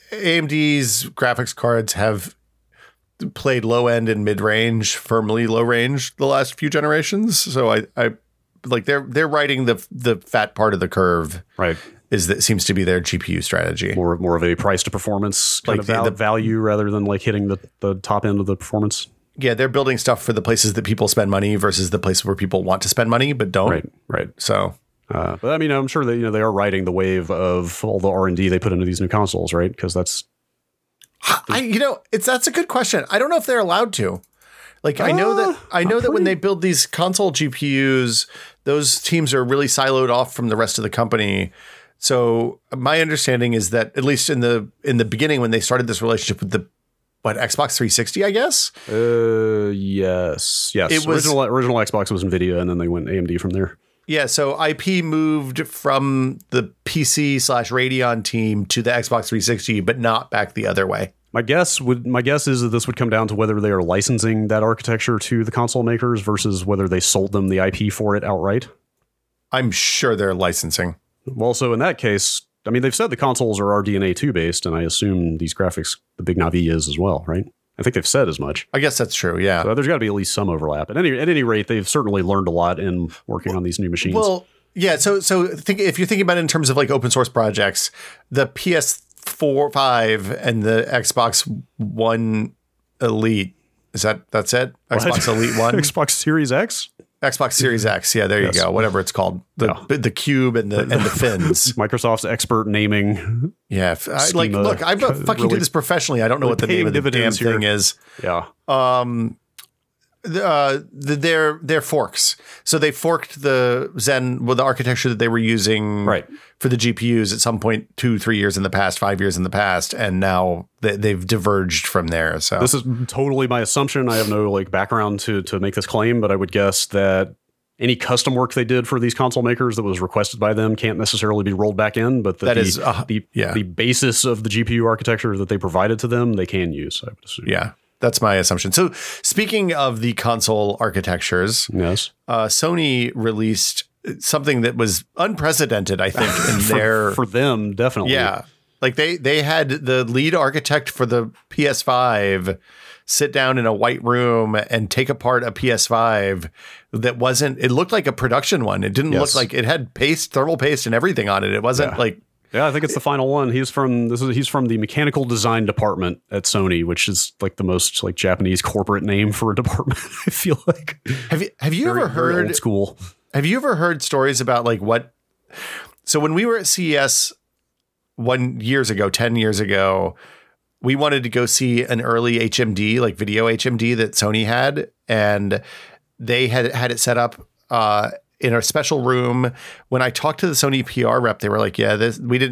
AMD's graphics cards have played low end and mid range, firmly low range the last few generations. So I like they're riding the fat part of the curve. Right. That seems to be their GPU strategy. More of a price to performance kind of value rather than like hitting the top end of the performance. Yeah, they're building stuff for the places that people spend money versus the places where people want to spend money but don't. Right. So. But I mean, I'm sure that they are riding the wave of all the R&D they put into these new consoles, right? Because that's that's a good question. I don't know if they're allowed to. Like I know that when they build these console GPUs, those teams are really siloed off from the rest of the company. So my understanding is that at least in the beginning, when they started this relationship with the Xbox 360, I guess. Yes. It was original Xbox was Nvidia, and then they went AMD from there. Yeah, so IP moved from the PC/Radeon team to the Xbox 360, but not back the other way. My guess is that this would come down to whether they are licensing that architecture to the console makers versus whether they sold them the IP for it outright. I'm sure they're licensing. Well, so in that case, I mean, they've said the consoles are RDNA 2 based, and I assume these graphics, the Big Navi is as well, right? I think they've said as much. I guess that's true, yeah. So there's got to be at least some overlap. At any rate, they've certainly learned a lot in working on these new machines. Well, yeah, so if you're thinking about it in terms of like open source projects, the PS4, 5, and the Xbox One Elite, that's it? Xbox Elite One? Xbox Series X? Xbox Series X, yeah, there you go. Whatever it's called, the cube and the fins. Microsoft's expert naming. Yeah, look, I fucking do this professionally. I don't know what the name of the damn thing is. Yeah. They're forks. So they forked the Zen with the architecture that they were using for the GPUs at some point 2-3 years in the past, 5 years in the past, and now they've diverged from there. So this is totally my assumption. I have no background to make this claim, but I would guess that any custom work they did for these console makers that was requested by them can't necessarily be rolled back in, but the basis of the GPU architecture that they provided to them, they can use, I would assume. Yeah. That's my assumption. So speaking of the console architectures, yes, Sony released something that was unprecedented, I think, in for them, definitely. Yeah. Like they had the lead architect for the PS5 sit down in a white room and take apart a PS5 that it looked like a production one. It didn't look like it had thermal paste and everything on it. It wasn't Yeah, I think it's the final one. He's from the mechanical design department at Sony, which is like the most Japanese corporate name for a department. I feel like. Have you ever heard old school? Have you ever heard stories about what? So when we were at CES 10 years ago, we wanted to go see an early HMD, video HMD that Sony had, and they had it set up in a special room. When I talked to the Sony PR rep, they were like, yeah,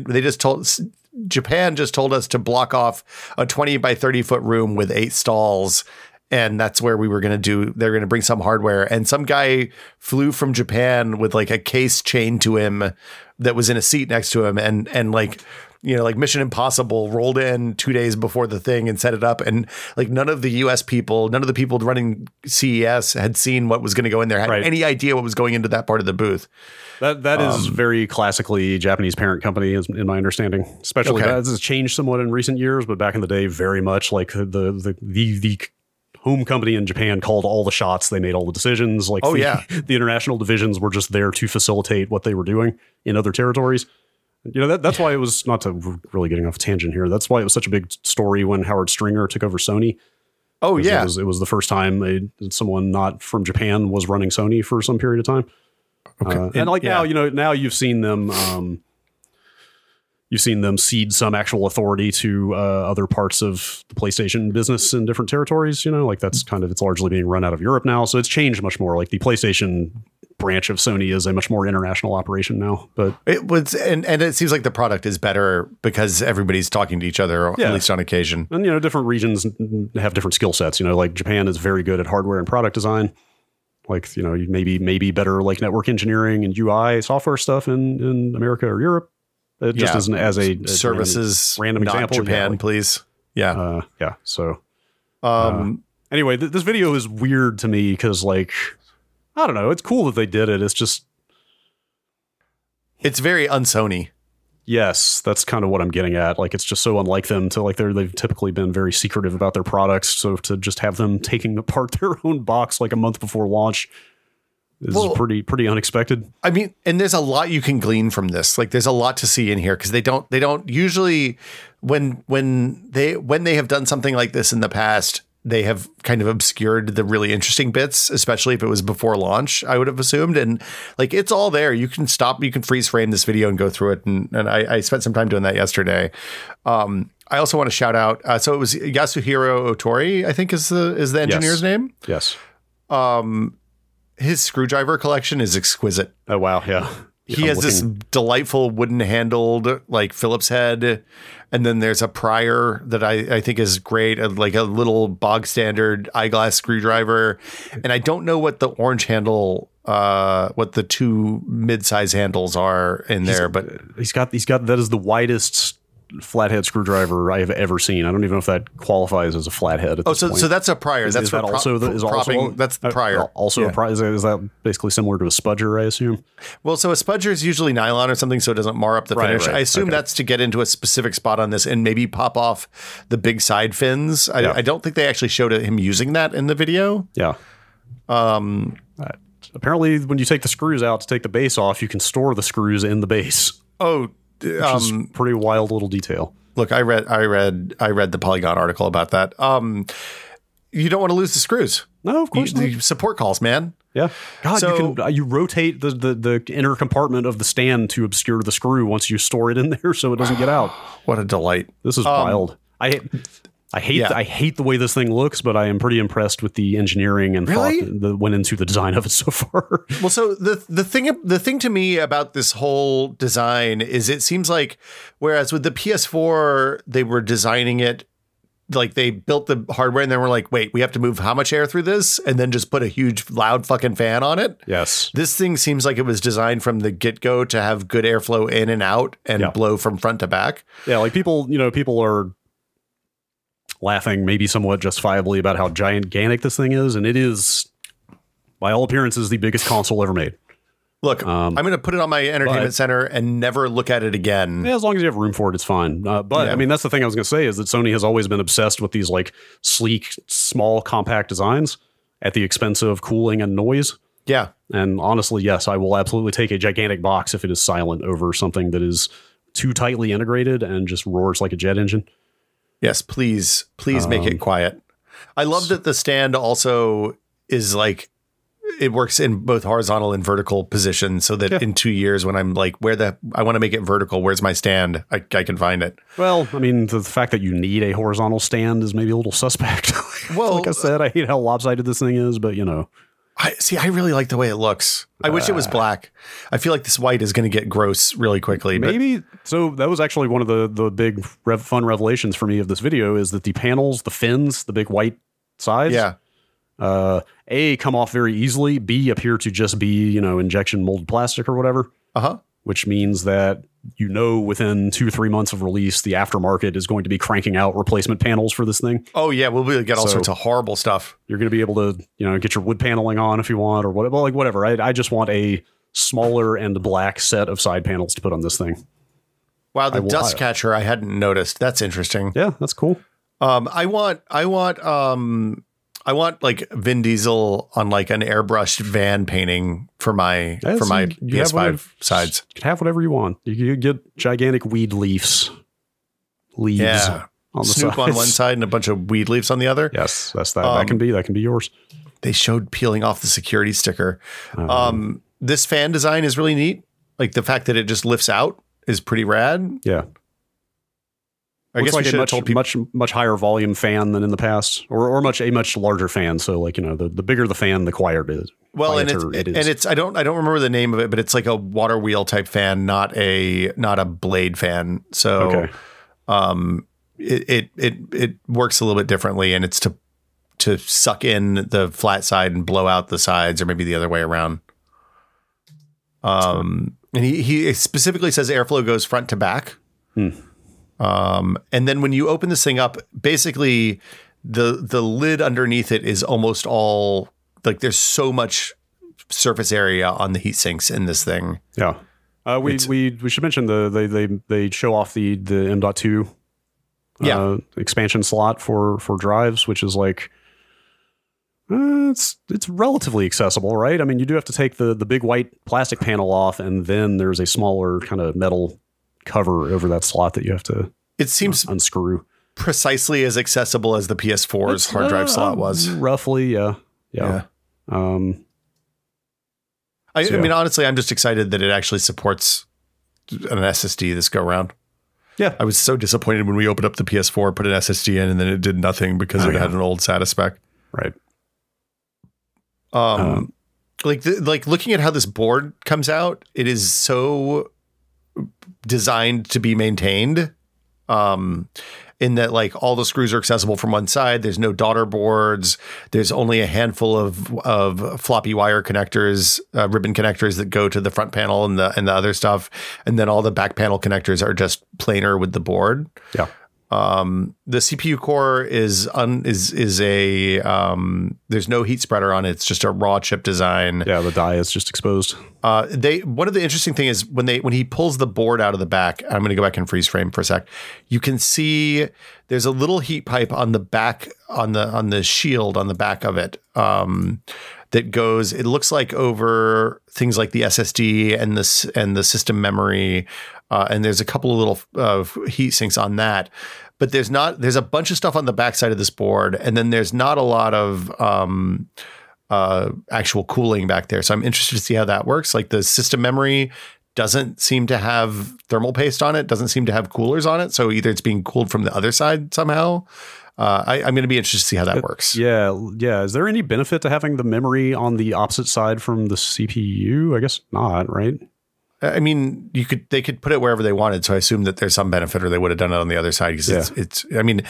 Japan just told us to block off a 20 by 30 foot room with 8 stalls. And that's where we were going to they're going to bring some hardware. And some guy flew from Japan with a case chained to him that was in a seat next to him. And Mission Impossible rolled in 2 days before the thing and set it up. And none of the US people, none of the people running CES had seen what was going to go in there, had any idea what was going into that part of the booth. That is very classically Japanese parent company, in my understanding. Especially that has changed somewhat in recent years, but back in the day, very much the home company in Japan called all the shots. They made all the decisions. The international divisions were just there to facilitate what they were doing in other territories. That's why it was, not to really getting off a tangent here, that's why it was such a big story when Howard Stringer took over Sony. Oh, yeah. It was the first time someone not from Japan was running Sony for some period of time. Okay. Now you've seen them cede some actual authority to other parts of the PlayStation business in different territories. That's it's largely being run out of Europe now. So it's changed much more. The PlayStation branch of Sony is a much more international operation now. But it was, and it seems like the product is better because everybody's talking to each other, at least on occasion. And different regions have different skill sets. Japan is very good at hardware and product design. Maybe better network engineering and UI software stuff in America or Europe. It just isn't as a services random not example. Japan, please. Yeah. So, anyway, this video is weird to me because, I don't know. It's cool that they did it. It's just, it's very un-Sony. Yes, that's kind of what I'm getting at. It's just so unlike them to they've typically been very secretive about their products. So to just have them taking apart their own box a month before launch is pretty unexpected. I mean, and there's a lot you can glean from this. There's a lot to see in here because they don't usually when they have done something like this in the past, they have kind of obscured the really interesting bits, especially if it was before launch, I would have assumed. And it's all there. You can stop, you can freeze frame this video and go through it. And I spent some time doing that yesterday. I also want to shout out. So it was Yasuhiro Otori, I think is the engineer's name. Yes. His screwdriver collection is exquisite. Oh wow, yeah. He has this delightful wooden handled like Phillips head, and then there's a Pryor that I think is great, like a little bog standard eyeglass screwdriver. And I don't know what the orange handle, what the two mid-size handles are in there, but he's got that is the widest flathead screwdriver I have ever seen. I don't even know if that qualifies as a flathead. So that's a Pryor. That's that also that's the Pryor. Also a Pryor. Is that basically similar to a spudger, I assume? Well, so a spudger is usually nylon or something, so it doesn't mar up the finish. Right. I assume that's to get into a specific spot on this and maybe pop off the big side fins. I don't think they actually showed him using that in the video. Yeah. Apparently, when you take the screws out to take the base off, you can store the screws in the base. Oh. Which is pretty wild little detail. Look, I read the Polygon article about that. You don't want to lose the screws. No, of course not. Support calls, man. Yeah. God, you rotate the inner compartment of the stand to obscure the screw once you store it in there so it doesn't get out. What a delight. This is wild. I hate the way this thing looks, but I am pretty impressed with the engineering and thought that went into the design of it so far. Well, so the thing to me about this whole design is it seems like, whereas with the PS4 they were designing it like they built the hardware and then were like, wait, we have to move how much air through this, and then just put a huge loud fucking fan on it. Yes, this thing seems like it was designed from the get-go to have good airflow in and out and blow from front to back. Yeah, like people are laughing maybe somewhat justifiably about how gigantic this thing is, and it is, by all appearances, the biggest console ever made. Look, I'm going to put it on my entertainment center and never look at it again. Yeah, as long as you have room for it, it's fine. I mean, that's the thing I was going to say, is that Sony has always been obsessed with these like sleek, small, compact designs at the expense of cooling and noise. Yeah. And honestly, yes, I will absolutely take a gigantic box if it is silent over something that is too tightly integrated and just roars like a jet engine. Yes, please make it quiet. I love that the stand also is like, it works in both horizontal and vertical positions, so that in 2 years when I'm like, I want to make it vertical, where's my stand? I can find it. Well, I mean, the fact that you need a horizontal stand is maybe a little suspect. Well, like I said, I hate how lopsided this thing is, but I really like the way it looks. I wish it was black. I feel like this white is going to get gross really quickly. Maybe. So that was actually one of the big fun revelations for me of this video, is that the panels, the fins, the big white sides, A, come off very easily. B, appear to just be, injection molded plastic or whatever. Which means that, within 2-3 months of release, the aftermarket is going to be cranking out replacement panels for this thing. Oh yeah, we'll be able to get all sorts of horrible stuff. You're going to be able to, get your wood paneling on if you want, or whatever. Like whatever. I just want a smaller and black set of side panels to put on this thing. Wow, the dust catcher I hadn't noticed. That's interesting. Yeah, that's cool. I want like Vin Diesel on like an airbrushed van painting for my PS5 sides. You can have whatever you want. You can get gigantic weed leaves. Leaves on the Snoop sides. On one side and a bunch of weed leaves on the other. Yes, that's that. That can be yours. They showed peeling off the security sticker. This fan design is really neat. Like the fact that it just lifts out is pretty rad. Yeah. I guess like a much higher volume fan than in the past, or a much larger fan. So like, the bigger the fan, the quieter it is. Well, and it's I don't remember the name of it, but it's like a water wheel type fan, not a blade fan. So it works a little bit differently, and it's to suck in the flat side and blow out the sides, or maybe the other way around. And he specifically says airflow goes front to back. And then when you open this thing up, basically the lid underneath it is almost all like, there's so much surface area on the heat sinks in this thing. Yeah. We should mention they show off the M.2 expansion slot for drives, which is like, it's relatively accessible, right? I mean, you do have to take the big white plastic panel off, and then there's a smaller kind of metal cover over that slot that you have to unscrew. Precisely as accessible as the PS4's hard drive slot was. Roughly, yeah. I mean, honestly, I'm just excited that it actually supports an SSD this go round. Yeah. I was so disappointed when we opened up the PS4, put an SSD in, and then it did nothing because it had an old SATA spec. Right. Like looking at how this board comes out, it is so designed to be maintained. In that, like, all the screws are accessible from one side. There's no daughter boards. There's only a handful of floppy wire connectors, ribbon connectors that go to the front panel and the other stuff. And then all the back panel connectors are just planar with the board. Yeah. The CPU core is there's no heat spreader on it. It's just a raw chip design. Yeah, the die is just exposed. One of the interesting thing is when he pulls the board out of the back, I'm going to go back and freeze frame for a sec. You can see there's a little heat pipe on the back on the shield on the back of it. That goes, it looks like over things like the SSD and the system memory. And there's a couple of little heat sinks on that, but there's a bunch of stuff on the backside of this board. And then there's not a lot of actual cooling back there. So I'm interested to see how that works. Like the system memory doesn't seem to have thermal paste on it, doesn't seem to have coolers on it. So either it's being cooled from the other side somehow. I'm going to be interested to see how that works. Yeah. Is there any benefit to having the memory on the opposite side from the CPU? I guess not, right? I mean, they could put it wherever they wanted. So I assume that there's some benefit, or they would have done it on the other side. Because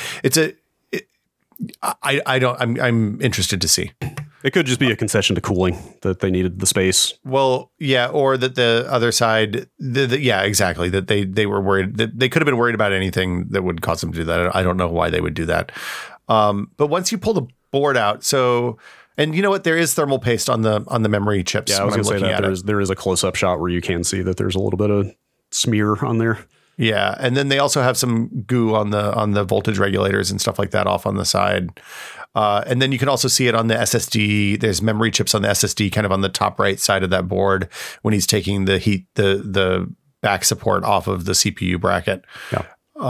I'm interested to see. It could just be a concession to cooling that they needed the space. Well, yeah, or that the other side, yeah, exactly. That they were worried that they could have been worried about anything that would cause them to do that. I don't know why they would do that. But once you pull the board out, and you know what, there is thermal paste on the memory chips. Yeah, I was going to say that there is a close up shot where you can see that there's a little bit of smear on there. Yeah, and then they also have some goo on the voltage regulators and stuff like that off on the side. And then you can also see it on the SSD. There's memory chips on the SSD kind of on the top right side of that board when he's taking the back support off of the CPU bracket. Yeah.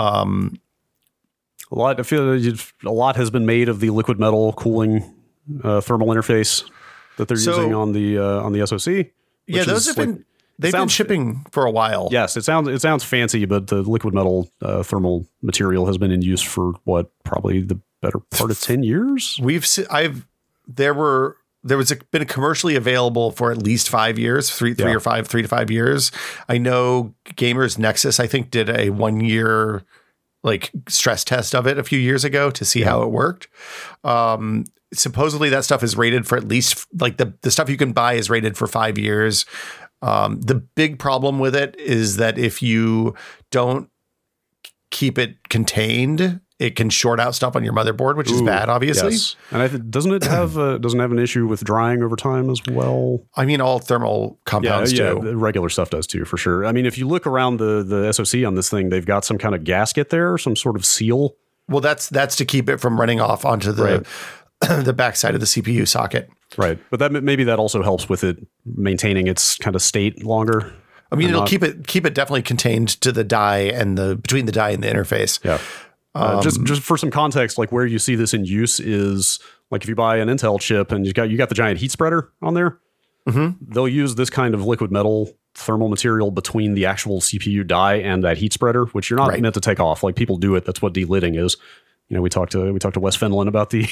I feel a lot has been made of the liquid metal cooling thermal interface that they're using on the SoC. Yeah, those have been been shipping for a while. Yes, it sounds fancy, but the liquid metal thermal material has been in use for probably the better part of 10 years. There was been commercially available for at least 5 years, 3 to 5 years. I know Gamers Nexus, I think, did a 1 year like stress test of it a few years ago to see how it worked. Supposedly that stuff is rated for at least, like, the stuff you can buy is rated for 5 years. The big problem with it is that if you don't keep it contained, it can short out stuff on your motherboard, which is bad, obviously. Yes. And doesn't it have an issue with drying over time as well? I mean, all thermal compounds do. Yeah, regular stuff does too, for sure. I mean, if you look around the SoC on this thing, they've got some kind of gasket there, some sort of seal. Well, that's to keep it from running off onto the the backside of the CPU socket. Right, but maybe that also helps with it maintaining its kind of state longer. I mean, it'll keep it definitely contained to the die and between the die and the interface. Yeah. Just for some context, like where you see this in use is like if you buy an Intel chip and you got the giant heat spreader on there, they'll use this kind of liquid metal thermal material between the actual CPU die and that heat spreader, which you're not meant to take off. Like people do it. That's what delidding is. You know, we talked to Wes Fenlon about the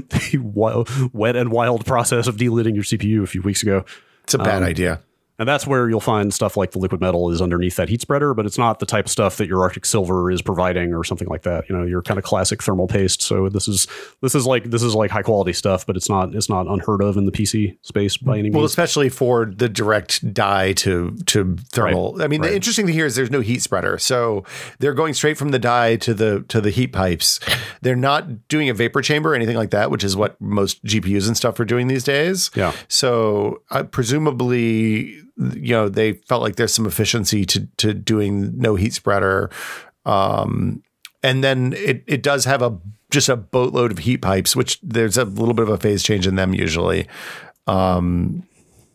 wet and wild process of delidding your CPU a few weeks ago. It's a bad idea. And that's where you'll find stuff like the liquid metal is underneath that heat spreader, but it's not the type of stuff that your Arctic Silver is providing or something like that. You know, your kind of classic thermal paste. So this is like high quality stuff, but it's not unheard of in the PC space by any means. Well, especially for the direct die to thermal. Right. I mean, the interesting thing here is there's no heat spreader. So they're going straight from the die to the heat pipes. They're not doing a vapor chamber or anything like that, which is what most GPUs and stuff are doing these days. Yeah. So presumably, you know, they felt like there's some efficiency to doing no heat spreader. And then it does have just a boatload of heat pipes, which there's a little bit of a phase change in them usually, that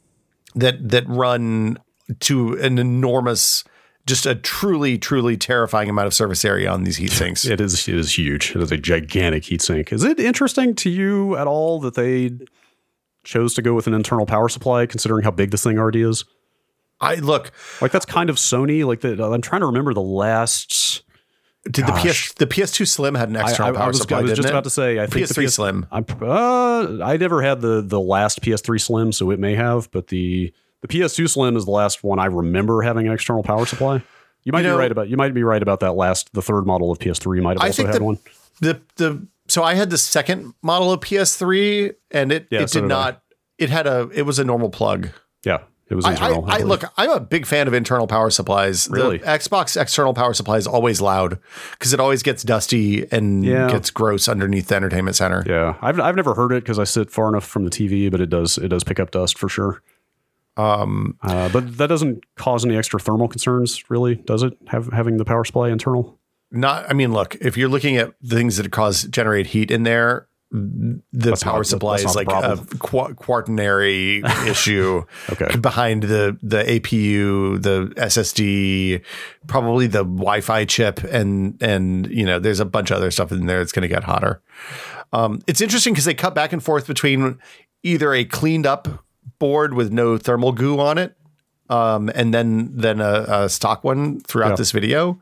run to an enormous, just a truly, truly terrifying amount of surface area on these heat sinks. It is huge. It is a gigantic heat sink. Is it interesting to you at all that they chose to go with an internal power supply, considering how big this thing already is? Like that's kind of Sony. Like I'm trying to remember the last Did the PS2 Slim had an external power supply? I was just about to say, I think PS3 Slim. I never had the last PS3 Slim, so it may have, but the PS2 Slim is the last one I remember having an external power supply. You might be right about that the third model of PS3 might have also had one. So I had the second model of PS3, and it did not. It was a normal plug. Yeah. It was internal. Look, I'm a big fan of internal power supplies. Really? The Xbox external power supply is always loud because it always gets dusty and gets gross underneath the entertainment center. Yeah, I've never heard it because I sit far enough from the TV, but it does pick up dust for sure. But that doesn't cause any extra thermal concerns, really, does it? Having the power supply internal? Look, if you're looking at things that generate heat in there, the power supply is like a quaternary issue behind the APU, the SSD, probably the Wi-Fi chip, and there's a bunch of other stuff in there that's going to get hotter. It's interesting because they cut back and forth between either a cleaned up board with no thermal goo on it, and then a stock one throughout this video.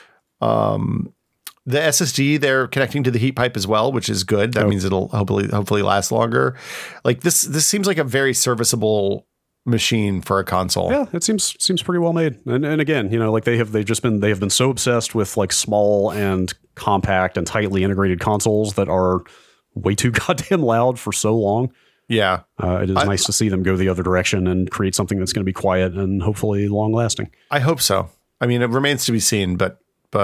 The SSD, they're connecting to the heat pipe as well, which is good. That means it'll hopefully last longer. Like this seems like a very serviceable machine for a console. Yeah, it seems pretty well made. And again, like they have been so obsessed with like small and compact and tightly integrated consoles that are way too goddamn loud for so long. Yeah, it is nice to see them go the other direction and create something that's going to be quiet and hopefully long lasting. I hope so. I mean, it remains to be seen, but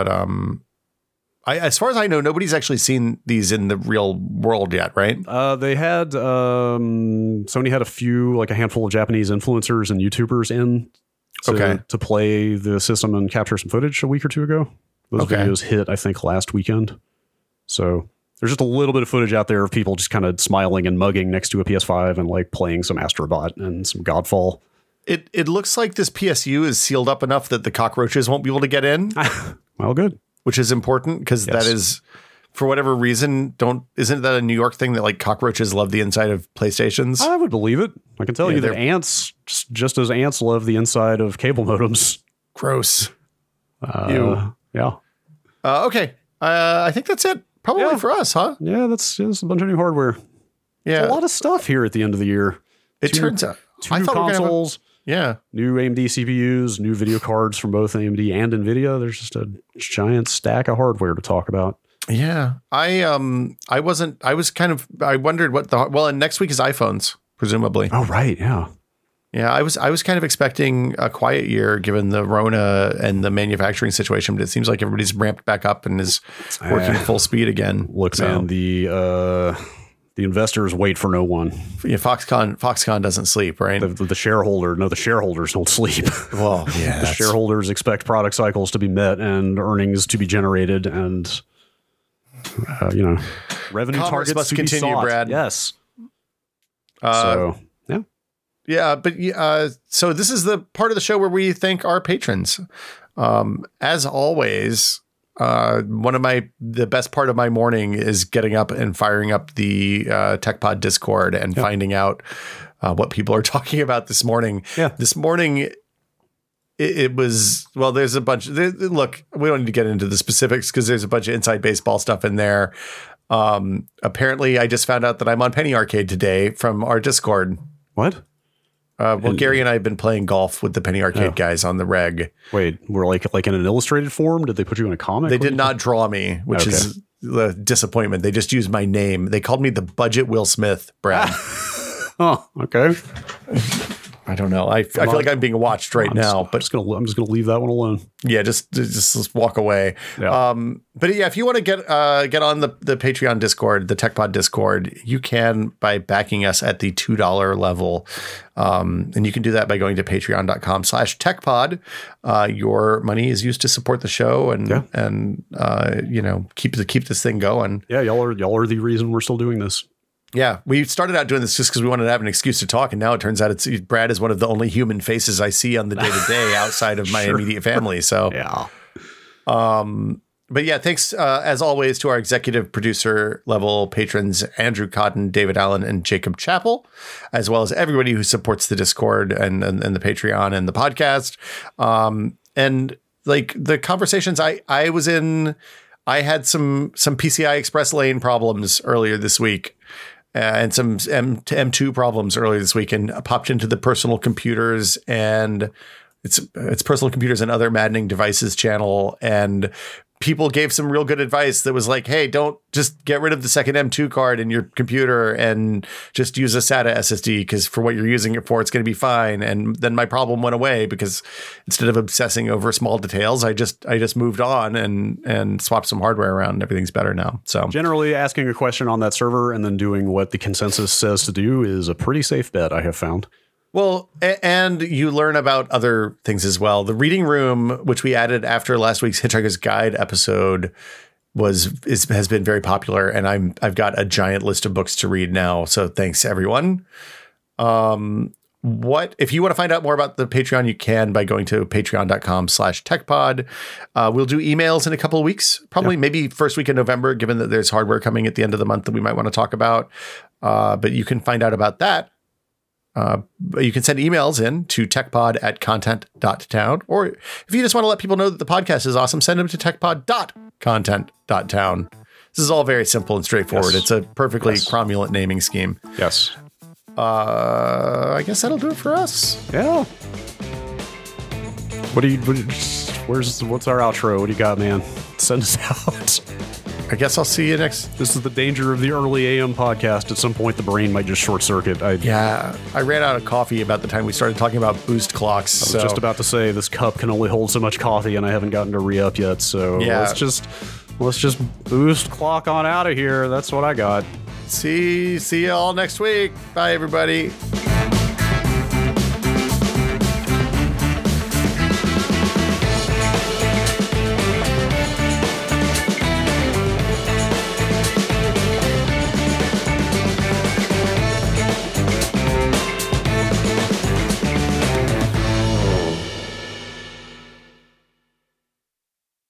as far as I know, nobody's actually seen these in the real world yet, right? They had Sony had a handful of Japanese influencers and YouTubers in to play the system and capture some footage a week or two ago. Those videos hit, I think, last weekend. So there's just a little bit of footage out there of people just kind of smiling and mugging next to a PS5 and like playing some Astrobot and some Godfall. It looks like this PSU is sealed up enough that the cockroaches won't be able to get in. Well, good. Which is important because that is, for whatever reason, isn't that a New York thing that like cockroaches love the inside of PlayStations? I would believe it. I can tell you that ants, just as ants love the inside of cable modems. Gross. Yeah. Okay. I think that's it. Probably for us, huh? Yeah, that's a bunch of new hardware. Yeah. There's a lot of stuff here at the end of the year. It turns out. Two new consoles. New AMD CPUs, new video cards from both AMD and NVIDIA. There's just a giant stack of hardware to talk about. Yeah. I wondered and next week is iPhones, presumably. Oh, right. Yeah. Yeah. I was kind of expecting a quiet year given the Rona and the manufacturing situation, but it seems like everybody's ramped back up and is working full speed again. Look, man, the investors wait for no one. Yeah, Foxconn doesn't sleep, right? The shareholders don't sleep. Well, yeah. The shareholders expect product cycles to be met and earnings to be generated, and revenue targets must to continue, be sought. Brad. Yes. Yeah, but so this is the part of the show where we thank our patrons. As always. The best part of my morning is getting up and firing up the TechPod Discord and finding out what people are talking about this morning. Yeah. This morning, it was, there's a bunch. Look, we don't need to get into the specifics because there's a bunch of inside baseball stuff in there. Apparently, I just found out that I'm on Penny Arcade today from our Discord. What? Gary and I have been playing golf with the Penny Arcade guys on the reg. Wait, we're like in an illustrated form? Did they put you in a comic? They did not draw me, which is the disappointment. They just used my name. They called me the Budget Will Smith, Brad. Oh, okay. I don't know. I feel like I'm being watched right now, but I'm just gonna leave that one alone. Yeah, just walk away. Yeah. But yeah, if you want to get on the Patreon Discord, the TechPod Discord, you can by backing us at the $2 level. And you can do that by going to patreon.com/techpod. Your money is used to support the show and keep this thing going. Yeah, y'all are the reason we're still doing this. Yeah, we started out doing this just because we wanted to have an excuse to talk, and now it turns out Brad is one of the only human faces I see on the day-to-day outside of my immediate family. So yeah. But yeah, thanks as always to our executive producer level patrons, Andrew Cotton, David Allen, and Jacob Chappell, as well as everybody who supports the Discord and the Patreon and the podcast. And like the conversations I was in, I had some PCI Express lane problems earlier this week. And some M2 problems earlier this week, and popped into the personal computers and it's personal computers and other maddening devices channel, and people gave some real good advice that was like, hey, don't just get rid of the second M2 card in your computer and just use a SATA SSD, because for what you're using it for, it's going to be fine. And then my problem went away because instead of obsessing over small details, I just moved on and swapped some hardware around, and everything's better now. So generally asking a question on that server and then doing what the consensus says to do is a pretty safe bet, I have found. Well, and you learn about other things as well. The reading room, which we added after last week's Hitchhiker's Guide episode, has been very popular, and I've got a giant list of books to read now. So thanks, everyone. If you want to find out more about the Patreon, you can by going to patreon.com/techpod. We'll do emails in a couple of weeks, probably maybe first week in November, given that there's hardware coming at the end of the month that we might want to talk about. But you can find out about that. You can send emails in to techpod@content.town, or if you just want to let people know that the podcast is awesome, send them to techpod.content.town. This is all very simple and straightforward. Yes. It's a perfectly cromulent naming scheme. Yes. I guess that'll do it for us. Yeah. What's our outro? What do you got, man? Send us out. I guess I'll see you next. This is the danger of the early AM podcast. At some point, the brain might just short circuit. I ran out of coffee about the time we started talking about boost clocks. I was just about to say this cup can only hold so much coffee, and I haven't gotten to re-up yet. So let's just boost clock on out of here. That's what I got. See you all next week. Bye, everybody.